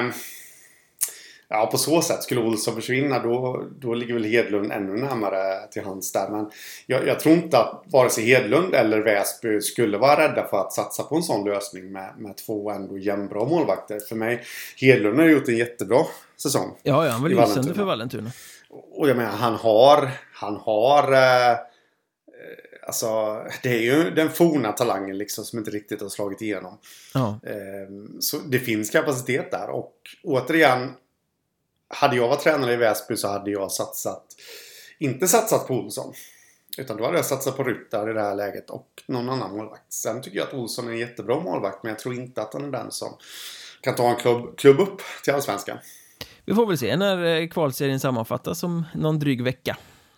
Speaker 2: på så sätt skulle Olsson försvinna, då ligger väl Hedlund ännu närmare till hans där. Men jag tror inte att vare sig Hedlund eller Väsby skulle vara rädda för att satsa på en sån lösning med 2 ändå jämnbra målvakter. För mig, Hedlund har gjort en jättebra säsong.
Speaker 1: Ja, han var lysande för Vallentuna.
Speaker 2: Och jag menar, han har alltså, det är ju den forna talangen liksom som inte riktigt har slagit igenom.
Speaker 1: Ja.
Speaker 2: Så det finns kapacitet där. Och återigen, hade jag varit tränare i Väsby så hade jag inte satsat på Olsson. Utan då hade jag satsat på Ryttar i det här läget och någon annan målvakt. Sen tycker jag att Olsson är en jättebra målvakt, men jag tror inte att han är den som kan ta en klubb upp till Allsvenskan.
Speaker 1: Vi får väl se när kvalserien sammanfattas om någon dryg vecka.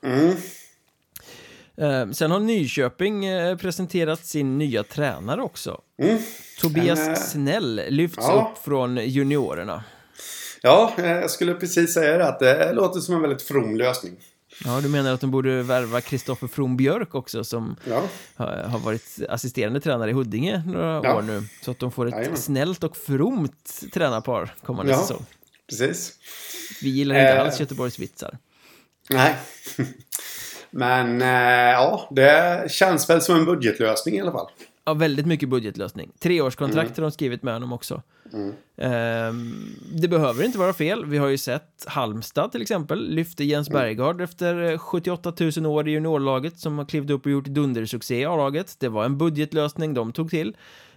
Speaker 1: Sen har Nyköping presenterat sin nya tränare också. Tobias Snell lyfts upp från juniorerna.
Speaker 2: Ja, jag skulle precis säga det, att det låter som en väldigt from lösning.
Speaker 1: Ja, du menar att de borde värva Kristoffer From Björk också, som har varit assisterande tränare i Huddinge några år nu. Så att de får ett snällt och fromt tränarpar kommande säsong.
Speaker 2: Precis.
Speaker 1: Vi gillar inte alls Göteborgs vitsar.
Speaker 2: Nej. Men det känns väl som en budgetlösning i alla fall.
Speaker 1: Ja, väldigt mycket budgetlösning. 3-årskontrakt har de skrivit med honom också. Det behöver inte vara fel. Vi har ju sett Halmstad till exempel lyfte Jens Bergard efter 78 000 år i juniorlaget, som har klivit upp och gjort dundersuccé i A-laget. Det var en budgetlösning de tog till.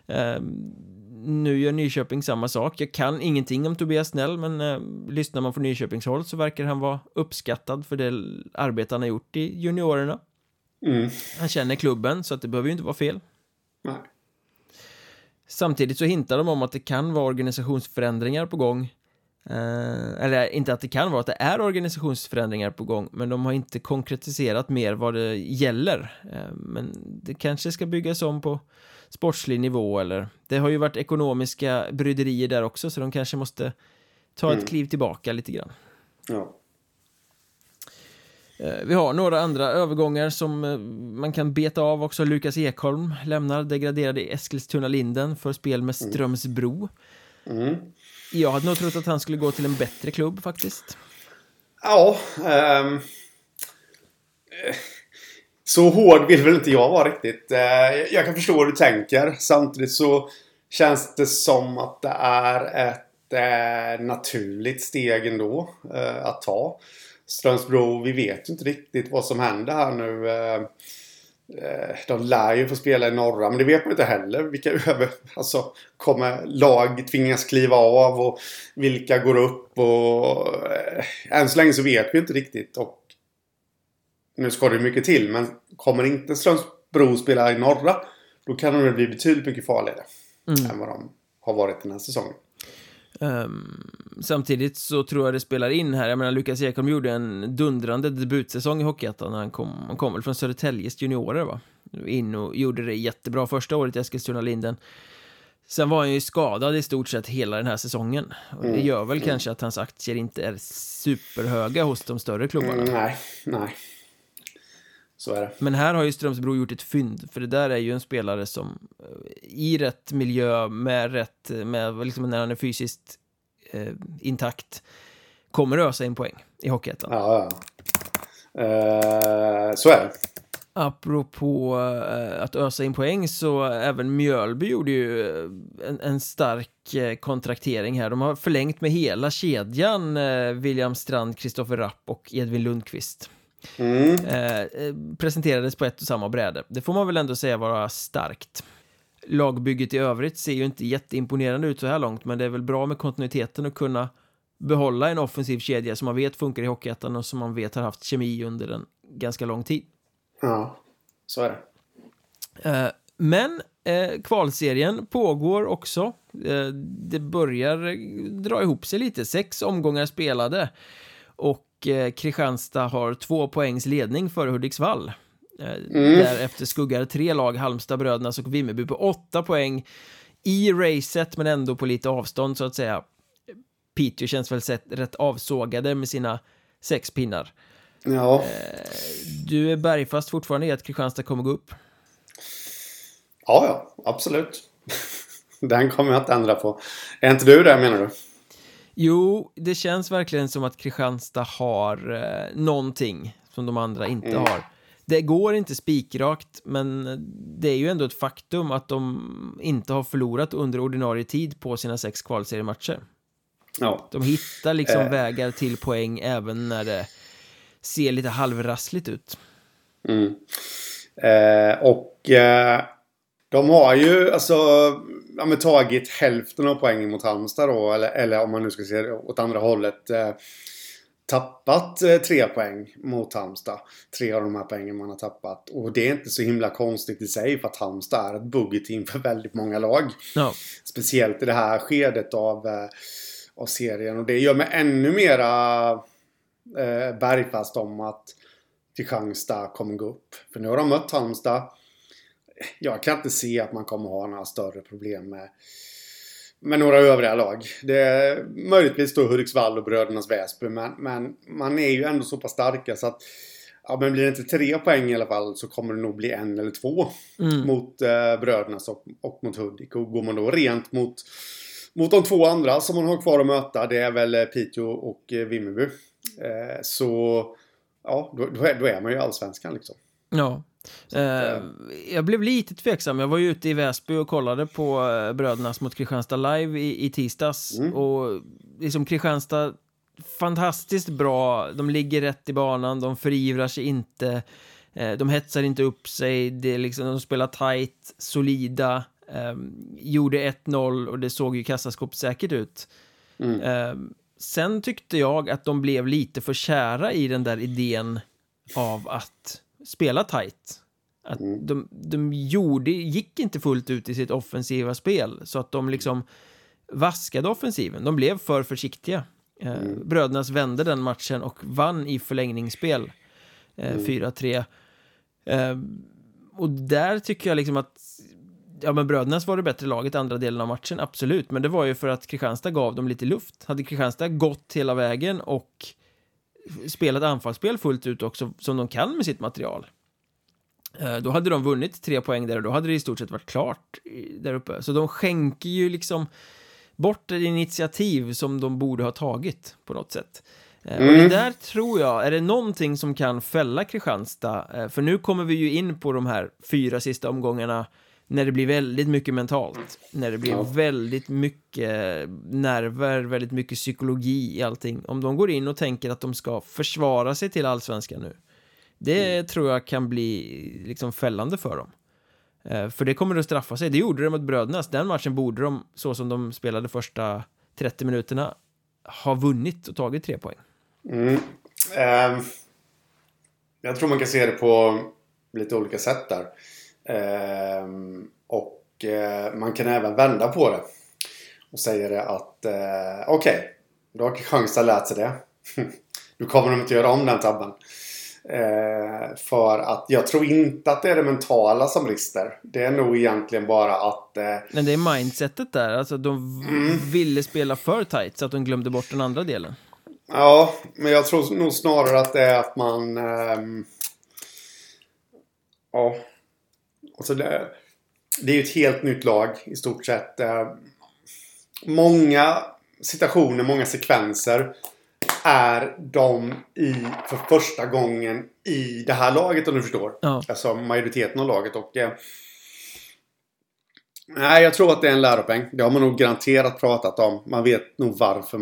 Speaker 1: Nu gör Nyköping samma sak. Jag kan ingenting om Tobias Snell, men lyssnar man från Nyköpings håll så verkar han vara uppskattad för det arbete han har gjort i juniorerna. Han känner klubben, så att det behöver ju inte vara fel.
Speaker 2: Nej.
Speaker 1: Samtidigt så hintar de om att det kan vara organisationsförändringar på gång. Eller inte att det kan vara, att det är organisationsförändringar på gång, men de har inte konkretiserat mer vad det gäller. Men det kanske ska byggas om på sportslig nivå, eller det har ju varit ekonomiska bryderier där också, så de kanske måste ta ett kliv tillbaka lite grann.
Speaker 2: Ja.
Speaker 1: Vi har några andra övergångar som man kan beta av också. Lukas Ekholm lämnar degraderade i Eskilstuna Linden för spel med Strömsbro. Jag hade nog trott att han skulle gå till en bättre klubb faktiskt.
Speaker 2: Ja, så hård vill väl inte jag vara riktigt. Jag kan förstå hur du tänker. Samtidigt så känns det som att det är ett naturligt steg ändå att ta. Strömsbro, vi vet inte riktigt vad som händer här nu. De lär ju få spela i norra, men det vet man inte heller. Vilka alltså, kommer lag tvingas kliva av och vilka går upp och än så länge så vet vi inte riktigt. Och nu ska det mycket till, men kommer inte Strömsbro spela i norra, då kan de bli betydligt mycket farligare än vad de har varit den här säsongen.
Speaker 1: Samtidigt så tror jag det spelar in här. Jag menar, Lukas Ekholm gjorde en dundrande debutsäsong i Hockeyettan när han kom väl från Södertäljes juniorer, va? In och gjorde det jättebra första året i Eskilstuna-Linden. Sen var han ju skadad i stort sett hela den här säsongen. Och det gör väl kanske att hans aktier inte är superhöga hos de större klubbarna.
Speaker 2: Nej. Så är det.
Speaker 1: Men här har ju Strömsbro gjort ett fynd. För det där är ju en spelare som i rätt miljö med liksom när han är fysiskt intakt kommer ösa in poäng i Hockeyettan.
Speaker 2: Ja. Så är det.
Speaker 1: Apropå att ösa in poäng, så även Mjölby gjorde ju en stark kontraktering här. De har förlängt med hela kedjan, William Strand, Kristoffer Rapp och Edvin Lundqvist. Presenterades på ett och samma bräde. Det får man väl ändå säga vara starkt. Lagbygget i övrigt ser ju inte jätteimponerande ut så här långt, men det är väl bra med kontinuiteten att kunna behålla en offensiv kedja som man vet funkar i Hockeyettan och som man vet har haft kemi under en ganska lång tid.
Speaker 2: Ja, så är det.
Speaker 1: Men kvalserien pågår också. Det börjar dra ihop sig lite. 6 omgångar spelade och Kristianstad har 2 poängs ledning för Hudiksvall. Därefter skuggar 3 lag, Halmstad, Brödernas och Vimmerby på 8 poäng i racet, men ändå på lite avstånd så att säga. Piteå känns väl rätt avsågade med sina 6 pinnar.
Speaker 2: Ja.
Speaker 1: Du är bergfast fortfarande i att Kristianstad kommer gå upp?
Speaker 2: Ja, absolut. Den kommer jag att ändra på. Är inte du där, menar du?
Speaker 1: Jo, det känns verkligen som att Kristianstad har någonting som de andra inte har. Det går inte spikrakt, men det är ju ändå ett faktum att de inte har förlorat under ordinarie tid på sina 6 kvalseriematcher.
Speaker 2: Ja.
Speaker 1: De hittar liksom vägar till poäng även när det ser lite halvrassligt ut.
Speaker 2: De har ju alltså tagit hälften av poängen mot Halmstad då, eller om man nu ska se det åt andra hållet, tappat 3 poäng mot Halmstad. 3 av de här poängen man har tappat. Och det är inte så himla konstigt i sig, för att Halmstad är ett buggeteam för väldigt många lag.
Speaker 1: Ja.
Speaker 2: Speciellt i det här skedet av serien. Och det gör mig ännu mera bergfast om att Kristianstad kommer gå upp. För nu har de mött Halmstad. Jag kan inte se att man kommer ha några större problem med några övriga lag. Det är möjligtvis då Hudiksvall och Brödernas Väsby, men man är ju ändå så pass starka så att men blir det inte 3 poäng i alla fall, så kommer det nog bli 1 eller 2 mot Brödernas och mot Hudik. Och går man då rent mot de 2 andra som man har kvar att möta, det är väl Piteå och Vimmerby. Så ja, då är man ju allsvenskan liksom.
Speaker 1: Ja. Jag blev lite tveksam. Jag var ju ute i Väsby och kollade på Brödernas mot Kristianstad live i tisdags. Och liksom Kristianstad fantastiskt bra. De ligger rätt i banan, de förivrar sig inte, de hetsar inte upp sig. Det är liksom, de spelar tight, solida, gjorde 1-0 och det såg ju kassaskåpssäkert ut. Sen tyckte jag att de blev lite för kära i den där idén av att spela tight. Att de gick inte fullt ut i sitt offensiva spel, så att de liksom vaskade offensiven. De blev för försiktiga. Brödernas vände den matchen och vann i förlängningsspel 4-3. Och där tycker jag liksom att men Brödernas var det bättre laget andra delen av matchen, absolut. Men det var ju för att Kristianstad gav dem lite luft. Hade Kristianstad gått hela vägen och spelat anfallsspel fullt ut också, som de kan med sitt material, då hade de vunnit 3 poäng där och då hade det i stort sett varit klart där uppe. Så de skänker ju liksom bort ett initiativ som de borde ha tagit på något sätt. Och det där tror jag, är det någonting som kan fälla Kristianstad, för nu kommer vi ju in på de här 4 sista omgångarna när det blir väldigt mycket mentalt, när det blir väldigt mycket nerver, väldigt mycket psykologi i allting. Om de går in och tänker att de ska försvara sig till allsvenskan nu, Det tror jag kan bli liksom fällande för dem. För det kommer att straffa sig. Det gjorde de mot Brödernas. Den matchen borde de, så som de spelade första 30 minuterna, ha vunnit och tagit 3 poäng.
Speaker 2: Jag tror man kan se det på lite olika sätt där. Man kan även vända på det och säga det att okej, då har Kristianstad lärt sig det. Nu kommer de inte göra om den tabben. För att jag tror inte att det är det mentala som brister. Det är nog egentligen bara att
Speaker 1: men det är mindsetet där. Alltså de ville spela för tight så att de glömde bort den andra delen.
Speaker 2: Ja, men jag tror nog snarare att det är att man ja, alltså det är ju ett helt nytt lag i stort sett. Många situationer, många sekvenser är de för första gången i det här laget, om du förstår.
Speaker 1: Ja.
Speaker 2: Alltså majoriteten av laget. Och nej, jag tror att det är en läropeng. Det har man nog garanterat pratat om. Man vet nog varför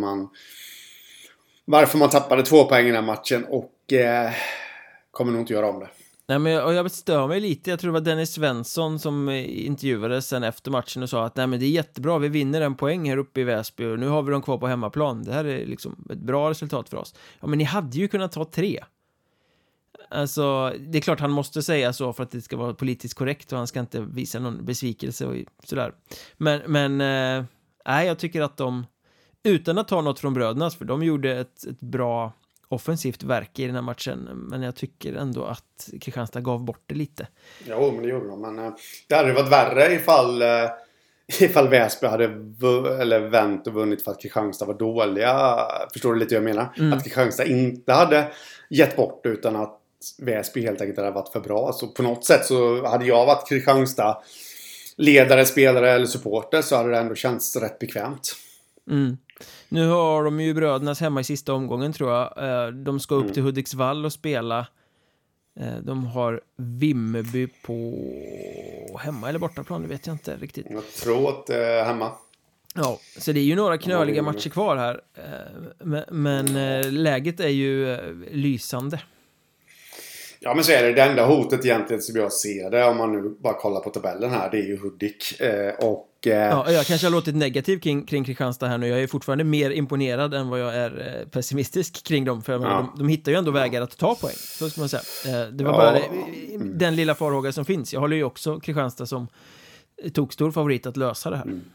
Speaker 2: man tappade 2 poäng i den här matchen. Och kommer nog inte göra om det.
Speaker 1: Nej, men jag stör mig lite. Jag tror det var Dennis Svensson som intervjuades sen efter matchen och sa att nej, men det är jättebra, vi vinner en poäng här uppe i Väsby och nu har vi dem kvar på hemmaplan. Det här är liksom ett bra resultat för oss. Ja, men ni hade ju kunnat ta 3. Alltså, det är klart han måste säga så för att det ska vara politiskt korrekt och han ska inte visa någon besvikelse och sådär. Men jag tycker att de, utan att ta något från Brödernas, för de gjorde ett bra offensivt verk i den här matchen, men jag tycker ändå att Kristianstad gav bort det lite.
Speaker 2: Jo, men det gjorde de. Men det hade varit värre ifall Väsby hade vänt och vunnit för att Kristianstad var dåliga. Förstår du lite vad jag menar? Att Kristianstad inte hade gett bort utan att Väsby helt enkelt hade varit för bra. Så på något sätt så hade jag varit Kristianstad ledare, spelare eller supporter, så hade det ändå känts rätt bekvämt.
Speaker 1: Nu har de ju Brödernas hemma i sista omgången, tror jag. De ska upp till Hudiksvall och spela. De har Vimmerby på hemma eller bortaplan, det vet jag inte riktigt.
Speaker 2: Jag tror att hemma.
Speaker 1: Ja, så det är ju några knöliga matcher kvar här. Men läget är ju lysande.
Speaker 2: Ja, men så är det. Det enda hotet egentligen som jag ser det, om man nu bara kollar på tabellen här, det är ju Hudik.
Speaker 1: Ja, jag kanske har låtit negativ kring Kristianstad här nu. Jag är fortfarande mer imponerad än vad jag är pessimistisk kring dem. För de hittar ju ändå vägar att ta poäng, så ska man säga. Det var bara den lilla farhåga som finns. Jag håller ju också Kristianstad som tog stor favorit att lösa det här.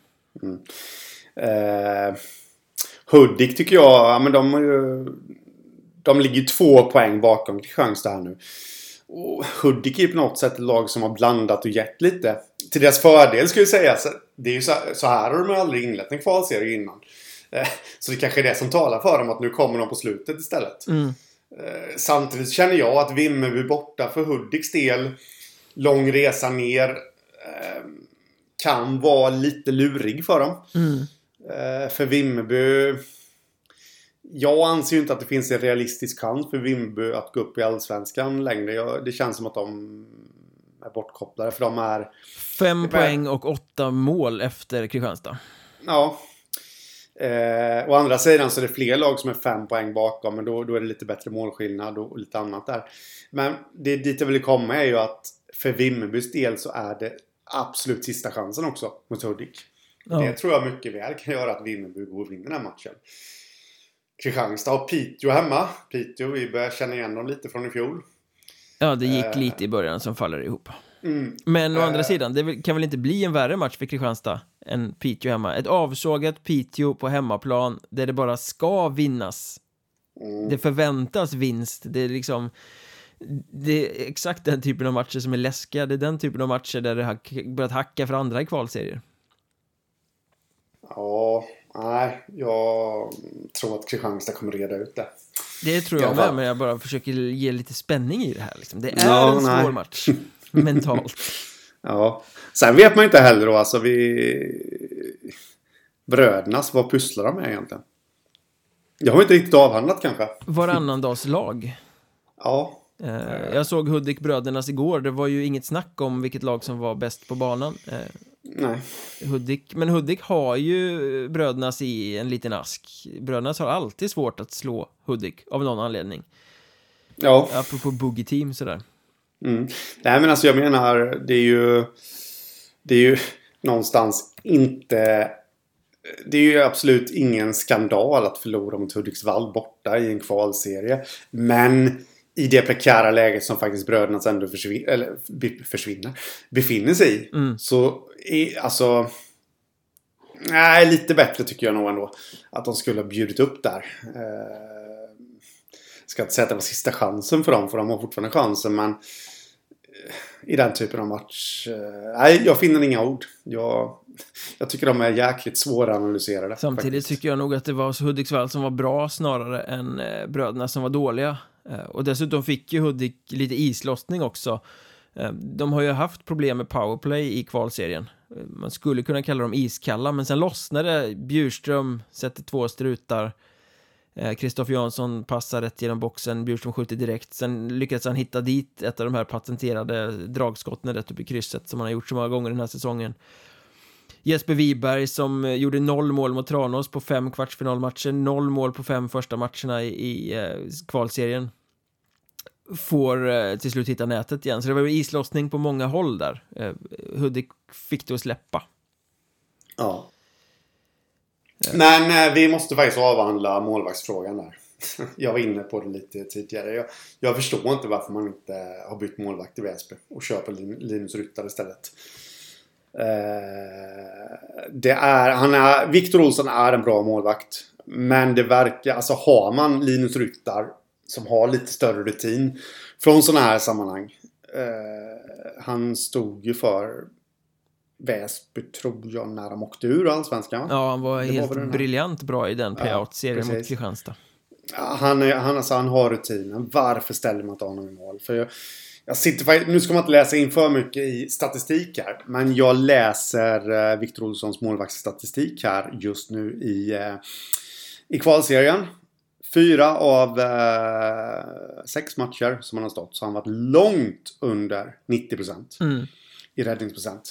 Speaker 2: Hudik tycker jag, men de ligger 2 poäng bakom Kristianstad här nu. Och Hudik är på något sätt ett lag som har blandat och gett lite. Till deras fördel skulle jag säga. Det är ju så här har de aldrig inlett en kvalserie innan. Så det kanske är det som talar för dem, att nu kommer de på slutet istället. Samtidigt känner jag att Vimmerby borta för Hudiks del, lång resa ner, kan vara lite lurig för dem. För Vimmerby, jag anser ju inte att det finns en realistisk chans för Vimmerby att gå upp i Allsvenskan längre. Det känns som att de är bortkopplade, för de är
Speaker 1: 5 poäng och 8 mål efter Kristianstad.
Speaker 2: Ja. Å andra sidan så är det fler lag som är 5 poäng bakom, men då är det lite bättre målskillnad och lite annat där. Men det dit jag vill komma är ju att för Vimmerbys del så är det absolut sista chansen också mot Hudik. Ja. Det tror jag mycket väl kan göra att Vimmerby går och vinner den här matchen. Kristianstad och Piteå hemma. Piteå, vi börjar känna igen dem lite från i fjol.
Speaker 1: Ja, det gick lite i början som faller ihop. Men å andra sidan, det kan väl inte bli en värre match för Kristianstad än Piteå hemma. Ett avsågat Piteå på hemmaplan där det bara ska vinnas. Det förväntas vinst. Det är liksom, det är exakt den typen av matcher som är läskiga. Det är den typen av matcher där det har börjat hacka för andra i kvalserier.
Speaker 2: Ja, nej, jag tror att Kristianstad kommer reda ut det.
Speaker 1: Det tror jag med, men jag bara försöker ge lite spänning i det här. Liksom. Det är en svår match, mentalt.
Speaker 2: Ja, sen vet man inte heller då, alltså Brödernas, vad pysslar de med egentligen? Jag har inte riktigt avhandlat kanske.
Speaker 1: Varannan dags lag.
Speaker 2: Ja.
Speaker 1: Jag såg Hudik Brödernas igår. Det var ju inget snack om vilket lag som var bäst på banan.
Speaker 2: Nej.
Speaker 1: Men Hudik har ju Brödernas i en liten ask. Brödernas har alltid svårt att slå Hudik av någon anledning.
Speaker 2: Ja.
Speaker 1: Apropå boogie team sådär.
Speaker 2: Nej, men alltså jag menar, det är ju någonstans inte... Det är ju absolut ingen skandal att förlora mot Hudiksvall borta i en kvalserie. Men i det prekära läget som faktiskt bröderna ändå befinner sig i. Så alltså... Nej, lite bättre tycker jag nog ändå. Att de skulle ha bjudit upp där. Ska inte säga att det var sista chansen för dem. För de har fortfarande chansen. Men i den typen av match... nej, jag finner inga ord. Jag tycker de är jäkligt svåra att analysera.
Speaker 1: Samtidigt tycker jag nog att det var Hudiksvall som var bra snarare än bröderna som var dåliga. Och dessutom fick ju Hudik lite islossning också. De har ju haft problem med powerplay i kvalserien. Man skulle kunna kalla dem iskalla, men sen lossnade. Bjurström sätter 2 strutar. Kristoffer Jansson passar rätt genom boxen. Bjurström skjuter direkt. Sen lyckades han hitta dit ett av de här patenterade dragskotten rätt upp i krysset som han har gjort så många gånger den här säsongen. Jesper Wiberg som gjorde 0 mål mot Tranås på 5 kvartsfinalmatcher, 0 mål på 5 första matcherna i kvalserien. Får till slut hitta nätet igen. Så det var ju islossning på många håll där. Hudik fick det att släppa.
Speaker 2: Ja. Men vi måste faktiskt avhandla målvaktsfrågan där. Jag var inne på det lite tidigare. Jag förstår inte varför man inte har bytt målvakt i Väsby och köper Linus Ryttar istället. Victor Olsson är en bra målvakt. Men det verkar, alltså har man Linus Ryttar som har lite större rutin från sådana här sammanhang. Han stod ju för Väsby, tror jag, när de åkte ur Allsvenskan.
Speaker 1: Ja, han var helt briljant bra i den playout-serien mot Kristianstad.
Speaker 2: Han har rutinen. Varför ställer man inte honom i mål? För jag sitter, nu ska man inte läsa in för mycket i statistik här, men jag läser Victor Olssons målvaktsstatistik här just nu i kvalserien. 4 av 6 matcher som han har stått så har han varit långt under 90% i räddningsprocent.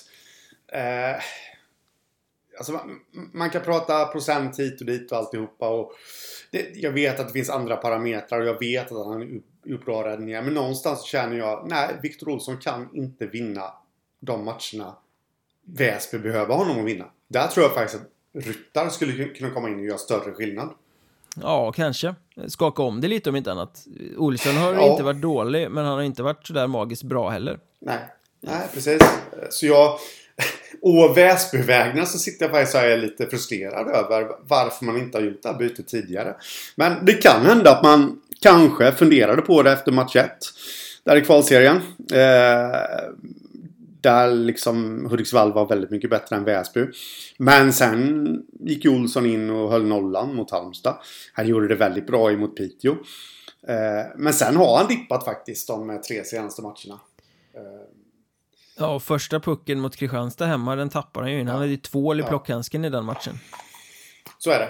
Speaker 2: Alltså man kan prata procent hit och dit och alltihopa och jag vet att det finns andra parametrar och jag vet att han har gjort bra räddningar, men någonstans känner jag, nej, Victor Olsson kan inte vinna de matcherna Väsby behöver honom att vinna. Där tror jag faktiskt att Ryttar skulle kunna komma in och göra större skillnad.
Speaker 1: Ja, kanske. Skaka om det lite om inte annat. Olsson har inte varit dålig, men han har inte varit så där magiskt bra heller.
Speaker 2: Nej, precis. Så och Väsbyvägna så sitter jag faktiskt och är lite frustrerad över varför man inte har gjort det här bytet tidigare. Men det kan hända att man kanske funderade på det efter match 1. Där i kvalserien. Där liksom Hudiksvall var väldigt mycket bättre än Väsby. Men sen gick Olsson in och höll nollan mot Halmstad. Han gjorde det väldigt bra emot Piteå. Men sen har han dippat faktiskt de 3 senaste matcherna.
Speaker 1: Ja, och första pucken mot Kristianstad hemma, den tappar han ju in. Han hade ju 2 i plockhandsken i den matchen.
Speaker 2: Så är det.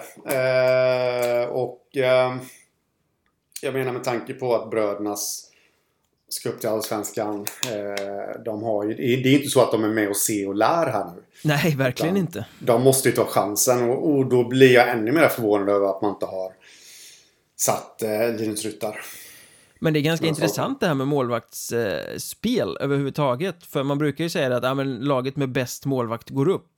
Speaker 2: Jag menar med tanke på att brödernas ska upp till Allsvenskan. De har ju, det är inte så att de är med och ser och lär här nu.
Speaker 1: Nej, verkligen inte.
Speaker 2: De måste ju ta chansen och då blir jag ännu mer förvånad över att man inte har satt Linus Ryttar.
Speaker 1: Men det är ganska intressant det här med målvaktsspel överhuvudtaget. För man brukar ju säga att laget med bäst målvakt går upp.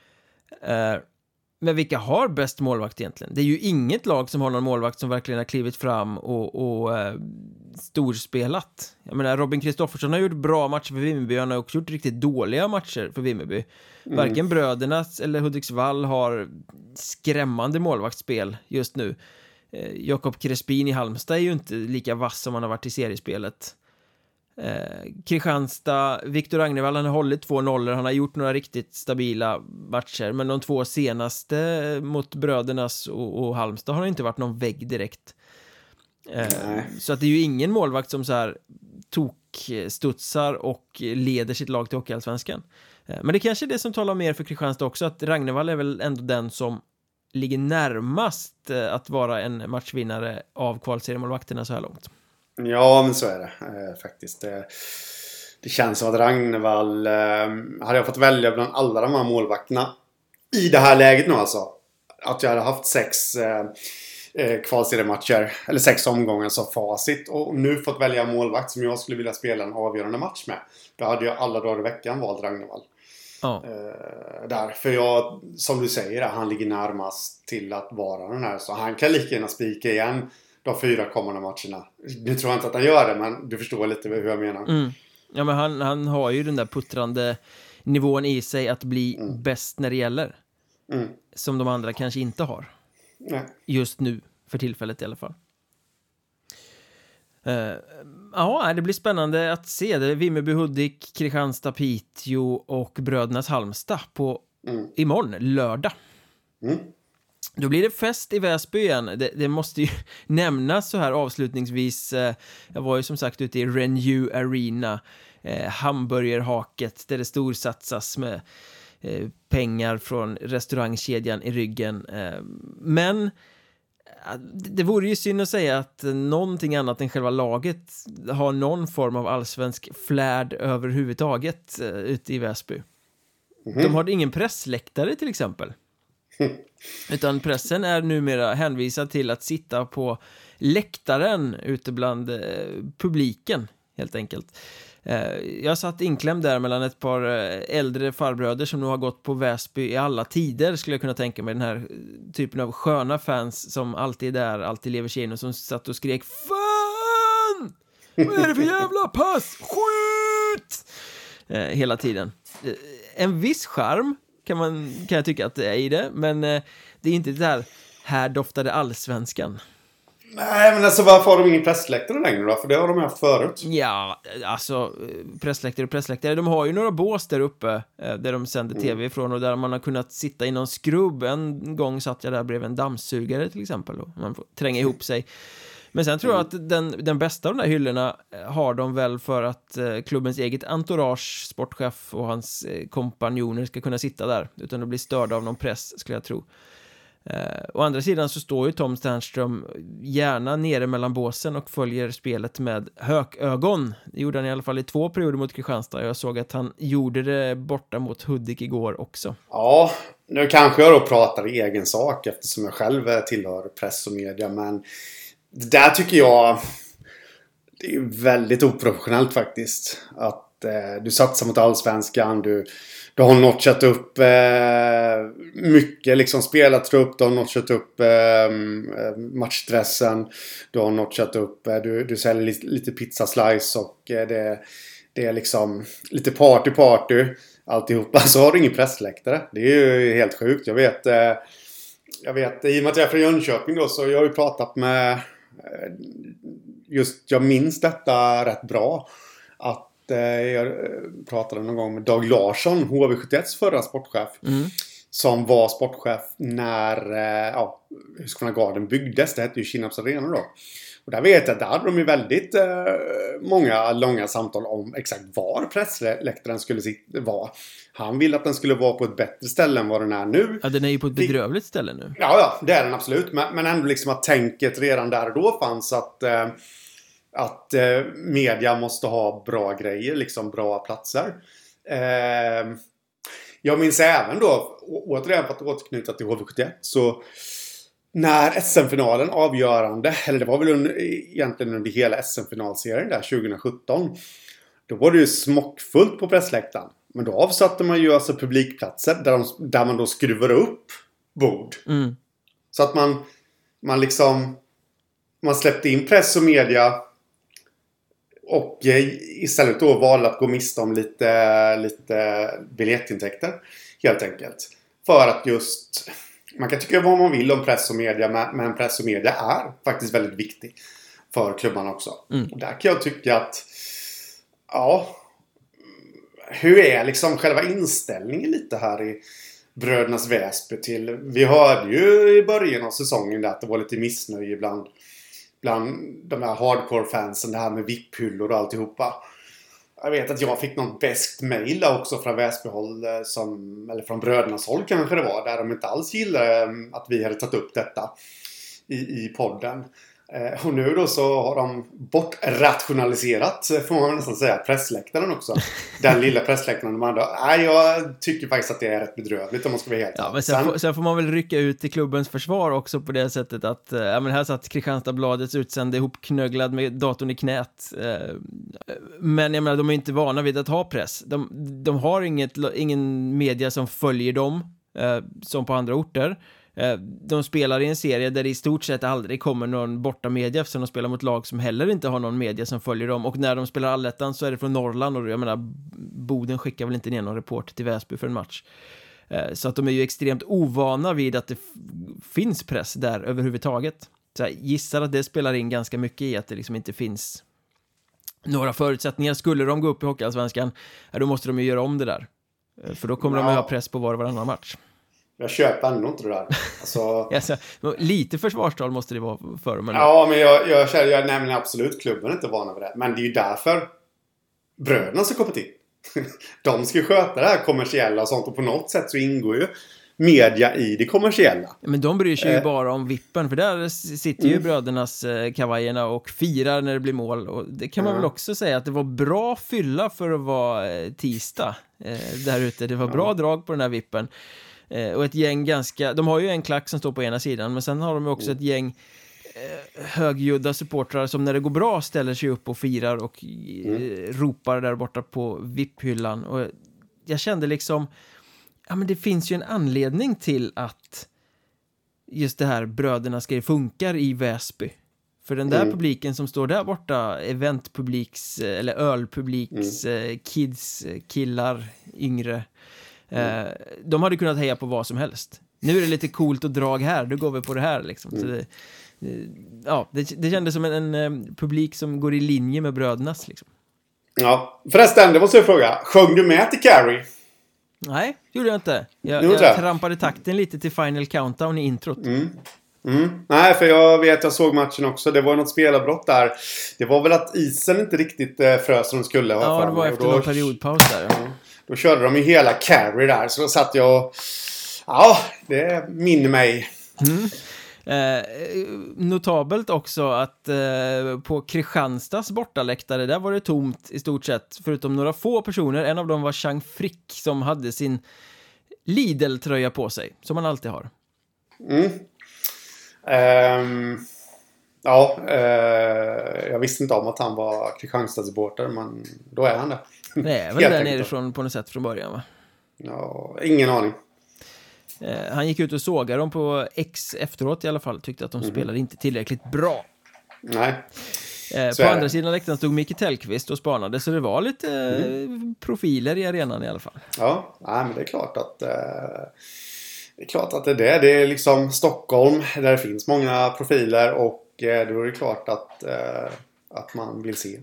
Speaker 1: Men vilka har bäst målvakt egentligen? Det är ju inget lag som har någon målvakt som verkligen har klivit fram och storspelat. Jag menar, Robin Kristoffersson har gjort bra matcher för Vimmerby. Han har också gjort riktigt dåliga matcher för Vimmerby. Varken brödernas eller Hudiksvall har skrämmande målvaktsspel just nu. Jakob Crespin i Halmstad är ju inte lika vass som han har varit i seriespelet. Kristianstad, Victor Agnevall, han har hållit 2 nollor, han har gjort några riktigt stabila matcher, men de 2 senaste mot brödernas och Halmstad har inte varit någon vägg direkt. Så att det är ju ingen målvakt som så här tokstudsar och leder sitt lag till Hockeyallsvenskan. Men det kanske är det som talar mer för Kristianstad också, att Ragnevall är väl ändå den som ligger närmast att vara en matchvinnare av kvalseriemålvakterna så här långt.
Speaker 2: Ja, men så är det faktiskt. Det känns som att Ragnevall, hade jag fått välja bland alla de här målvakterna i det här läget nu alltså, att jag hade haft 6 kvalseriematcher, eller 6 omgångar som facit. Och nu fått välja målvakt som jag skulle vilja spela en avgörande match med. Då hade jag alla dagar i veckan valt Ragnevall.
Speaker 1: Ja.
Speaker 2: För jag, som du säger, han ligger närmast till att vara den här. Så han kan lika gärna spika igen de 4 kommande matcherna. Nu tror jag inte att han gör det, men du förstår lite hur jag menar.
Speaker 1: Ja, men han har ju den där puttrande nivån i sig att bli bäst när det gäller. Som de andra kanske inte har.
Speaker 2: Nej.
Speaker 1: Just nu, för tillfället i alla fall. Ja, det blir spännande att se. Det är Vimmerby, Hudik, Kristianstad, Piteå och Brödernas Halmstad på imorgon, lördag. Då blir det fest i Väsby igen. Det måste ju nämnas så här avslutningsvis. Jag var ju som sagt ute i Renew Arena, hamburgerhaket där det storsatsas med pengar från restaurangkedjan i ryggen. Men det vore ju synd att säga att någonting annat än själva laget har någon form av allsvensk flärd överhuvudtaget ute i Väsby. De har ingen pressläktare till exempel. Utan pressen är numera hänvisad till att sitta på läktaren ute bland publiken, helt enkelt. Jag satt inklämd där mellan ett par äldre farbröder som nog har gått på Väsby i alla tider, skulle jag kunna tänka mig. Den här typen av sköna fans som alltid är där, alltid lever sig in, och som satt och skrek "Fan! Vad är det för jävla pass? Skjut!" Hela tiden. En viss charm kan jag tycka att det är i det, men det är inte det här doftade allsvenskan.
Speaker 2: Nej, men alltså varför har de ingen pressläktare längre då? För det har de haft förut.
Speaker 1: Ja, alltså pressläktare. De har ju några bås där uppe där de sänder tv ifrån, och där man har kunnat sitta i någon skrubb. En gång satt jag där bredvid en dammsugare till exempel, och man får tränga ihop sig. Men sen tror jag att den bästa av de där hyllorna har de väl för att klubbens eget entourage, sportchef och hans kompanjoner ska kunna sitta där utan att bli störda av någon press, skulle jag tro. Å andra sidan så står ju Tom Sternström gärna nere mellan båsen och följer spelet med hökögon. Det gjorde han i alla fall i 2 perioder mot Kristianstad. Jag såg att han gjorde det borta mot Hudik igår också. Ja,
Speaker 2: nu kanske jag då pratar i egen sak eftersom jag själv tillhör press och media, men det där tycker jag det är väldigt oprofessionellt faktiskt. Att du satsar mot allsvenskan, du har notchat upp mycket liksom spelartrupp, du har notchat upp matchstressen, du har notchat upp, du säljer lite pizzaslice och det är liksom lite party alltihopa, så har du ingen pressläktare. Det är ju helt sjukt. Jag vet i och med att jag är från Jönköping då, så jag har ju pratat med jag minns detta rätt bra, att jag pratade någon gång med Dag Larsson, HV71s förra sportchef, som var sportchef när Husqvarna Garden byggdes. Det hette ju Kinnarps Arena då. Och där vet jag att där hade de ju väldigt många långa samtal om exakt var pressläktaren skulle vara. Han ville att den skulle vara på ett bättre ställe än vad den är nu.
Speaker 1: Ja, den är ju på ett bedrövligt ställe nu.
Speaker 2: Ja, det är den absolut. Men ändå liksom att tänket redan där och då fanns att media måste ha bra grejer, liksom bra platser. Jag minns även då, återigen för att återknyta till HV71, så när SM-finalen avgörande, eller det var väl egentligen under hela SM-finalserien där 2017, då var det ju smockfullt på pressläktaren. Men då avsatte man ju alltså publikplatser där man då skruvar upp bord. Så att man släppte in press och media och istället då valde att gå miste om lite biljettintäkter helt enkelt. För att just, man kan tycka vad man vill om press och media, men press och media är faktiskt väldigt viktig för klubbarna också. Och där kan jag tycka att hur är liksom själva inställningen lite här i Brödernas Väsby till, vi hörde ju i början av säsongen där att det var lite missnöje bland de här hardcore-fansen, det här med VIP-hyllor och alltihopa. Jag vet att jag fick något bäst mail också från Väsbyhåll, eller från Brödernas håll kanske det var, där de inte alls gillade att vi hade tagit upp detta i podden. Och nu då så har de bortrationaliserat, får man nästan säga, pressläktaren också. Den lilla pressläktaren de hade. Nej, jag tycker faktiskt att det är rätt bedrövligt om man ska vara helt.
Speaker 1: Ja, men sen får man väl rycka ut i klubbens försvar också på det sättet att men här satt Kristianstadsbladets utsände ihopknögglad med datorn i knät. Men jag menar, de är inte vana vid att ha press. De har ingen media som följer dem som på andra orter. De spelar i en serie där det i stort sett aldrig kommer någon borta media, eftersom de spelar mot lag som heller inte har någon media som följer dem, och när de spelar allettan så är det från Norrland, och jag menar, Boden skickar väl inte ner någon reporter till Väsby för en match, så att de är ju extremt ovana vid att det finns press där överhuvudtaget. Så jag gissar att det spelar in ganska mycket i att det liksom inte finns några förutsättningar. Skulle de gå upp i Hockeyallsvenskan, då måste de ju göra om det där, för då kommer de att ha press på var och varannan match.
Speaker 2: Jag köper ändå inte det där. Alltså,
Speaker 1: lite försvarstal måste det vara för dem.
Speaker 2: Ja, men jag nämner absolut klubben inte vana vid det. Men det är ju därför bröderna ska komma till. De ska ju sköta det här kommersiella och sånt. Och på något sätt så ingår ju media i det kommersiella.
Speaker 1: Men de bryr sig ju bara om vippen. För där sitter ju brödernas kavajerna och firar när det blir mål. Och det kan man väl också säga att det var bra fylla för att vara tisdag där ute. Det var bra drag på den här vippen. Och ett gäng de har ju en klack som står på ena sidan, men sen har de också ett gäng högljudda supportrar som när det går bra ställer sig upp och firar och ropar där borta på VIP-hyllan. Och jag kände liksom, ja, men det finns ju en anledning till att just det här brödernas grej funkar i Väsby. För den där publiken som står där borta, eventpubliks eller ölpubliks, kids, killar, yngre, de hade kunnat heja på vad som helst. Nu är det lite coolt och drag här, då går vi på det här liksom. Så det kändes som en publik som går i linje med brödernas liksom. Ja,
Speaker 2: förresten, det måste jag fråga. Sjöng du med till Carrie?
Speaker 1: Nej, gjorde jag inte. Jag trampade takten lite till Final Countdown i introt.
Speaker 2: Nej, för jag såg matchen också. Det var något spelarbrott där. Det var väl att isen inte riktigt frös som de skulle.
Speaker 1: Ja, det var efter någon periodpaus där.
Speaker 2: Då körde de ju hela carry där. Så då satt jag och... Ja, det minner mig.
Speaker 1: Notabelt också att på Kristianstads bortaläktare, där var det tomt i stort sett, förutom några få personer. En av dem var Chang Frick som hade sin Lidl-tröja på sig, som man alltid har.
Speaker 2: Jag visste inte om att han var Kristianstadssupporter, men då är han det.
Speaker 1: Det är väl där nerifrån på något sätt från början, va?
Speaker 2: Ja, ingen aning.
Speaker 1: Han gick ut och sågade dem på X efteråt i alla fall. Tyckte att de spelade inte tillräckligt bra.
Speaker 2: Nej.
Speaker 1: På andra sidan läktaren stod Micke Tellqvist och spanade. Så det var lite profiler i arenan i alla fall.
Speaker 2: Ja, nej, men det är klart att det är det. Det är liksom Stockholm där det finns många profiler. Och då är det klart att man vill se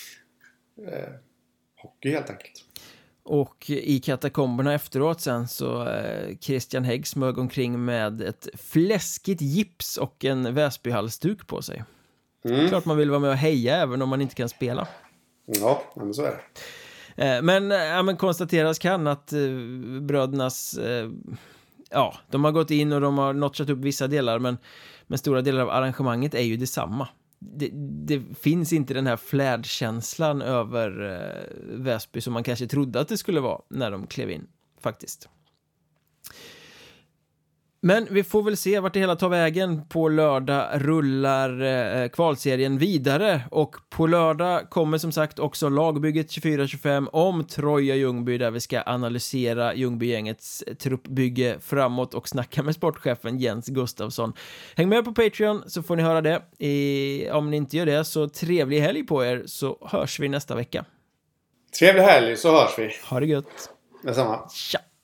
Speaker 2: hockey helt enkelt.
Speaker 1: Och i katakomberna efteråt sen så Christian Hägg smög omkring med ett fläskigt gips och en Väsbyhalsduk på sig. Klart man vill vara med och heja även om man inte kan spela.
Speaker 2: Ja, men så är
Speaker 1: det. Men konstateras kan att brödernas de har gått in och de har notchat upp vissa delar, men stora delar av arrangemanget är ju detsamma. Det finns inte den här flärdkänslan över Väsby som man kanske trodde att det skulle vara när de klev in, faktiskt. Men vi får väl se vart det hela tar vägen. På lördag rullar kvalserien vidare. Och på lördag kommer som sagt också lagbygget 24-25 om Troja Ljungby, där vi ska analysera Ljungbygängets truppbygge framåt och snacka med sportchefen Jens Gustafsson. Häng med på Patreon så får ni höra det. Om ni inte gör det, så trevlig helg på er, så hörs vi nästa vecka.
Speaker 2: Trevlig helg, så hörs vi.
Speaker 1: Ha det gött.
Speaker 2: Detsamma.
Speaker 1: Tja.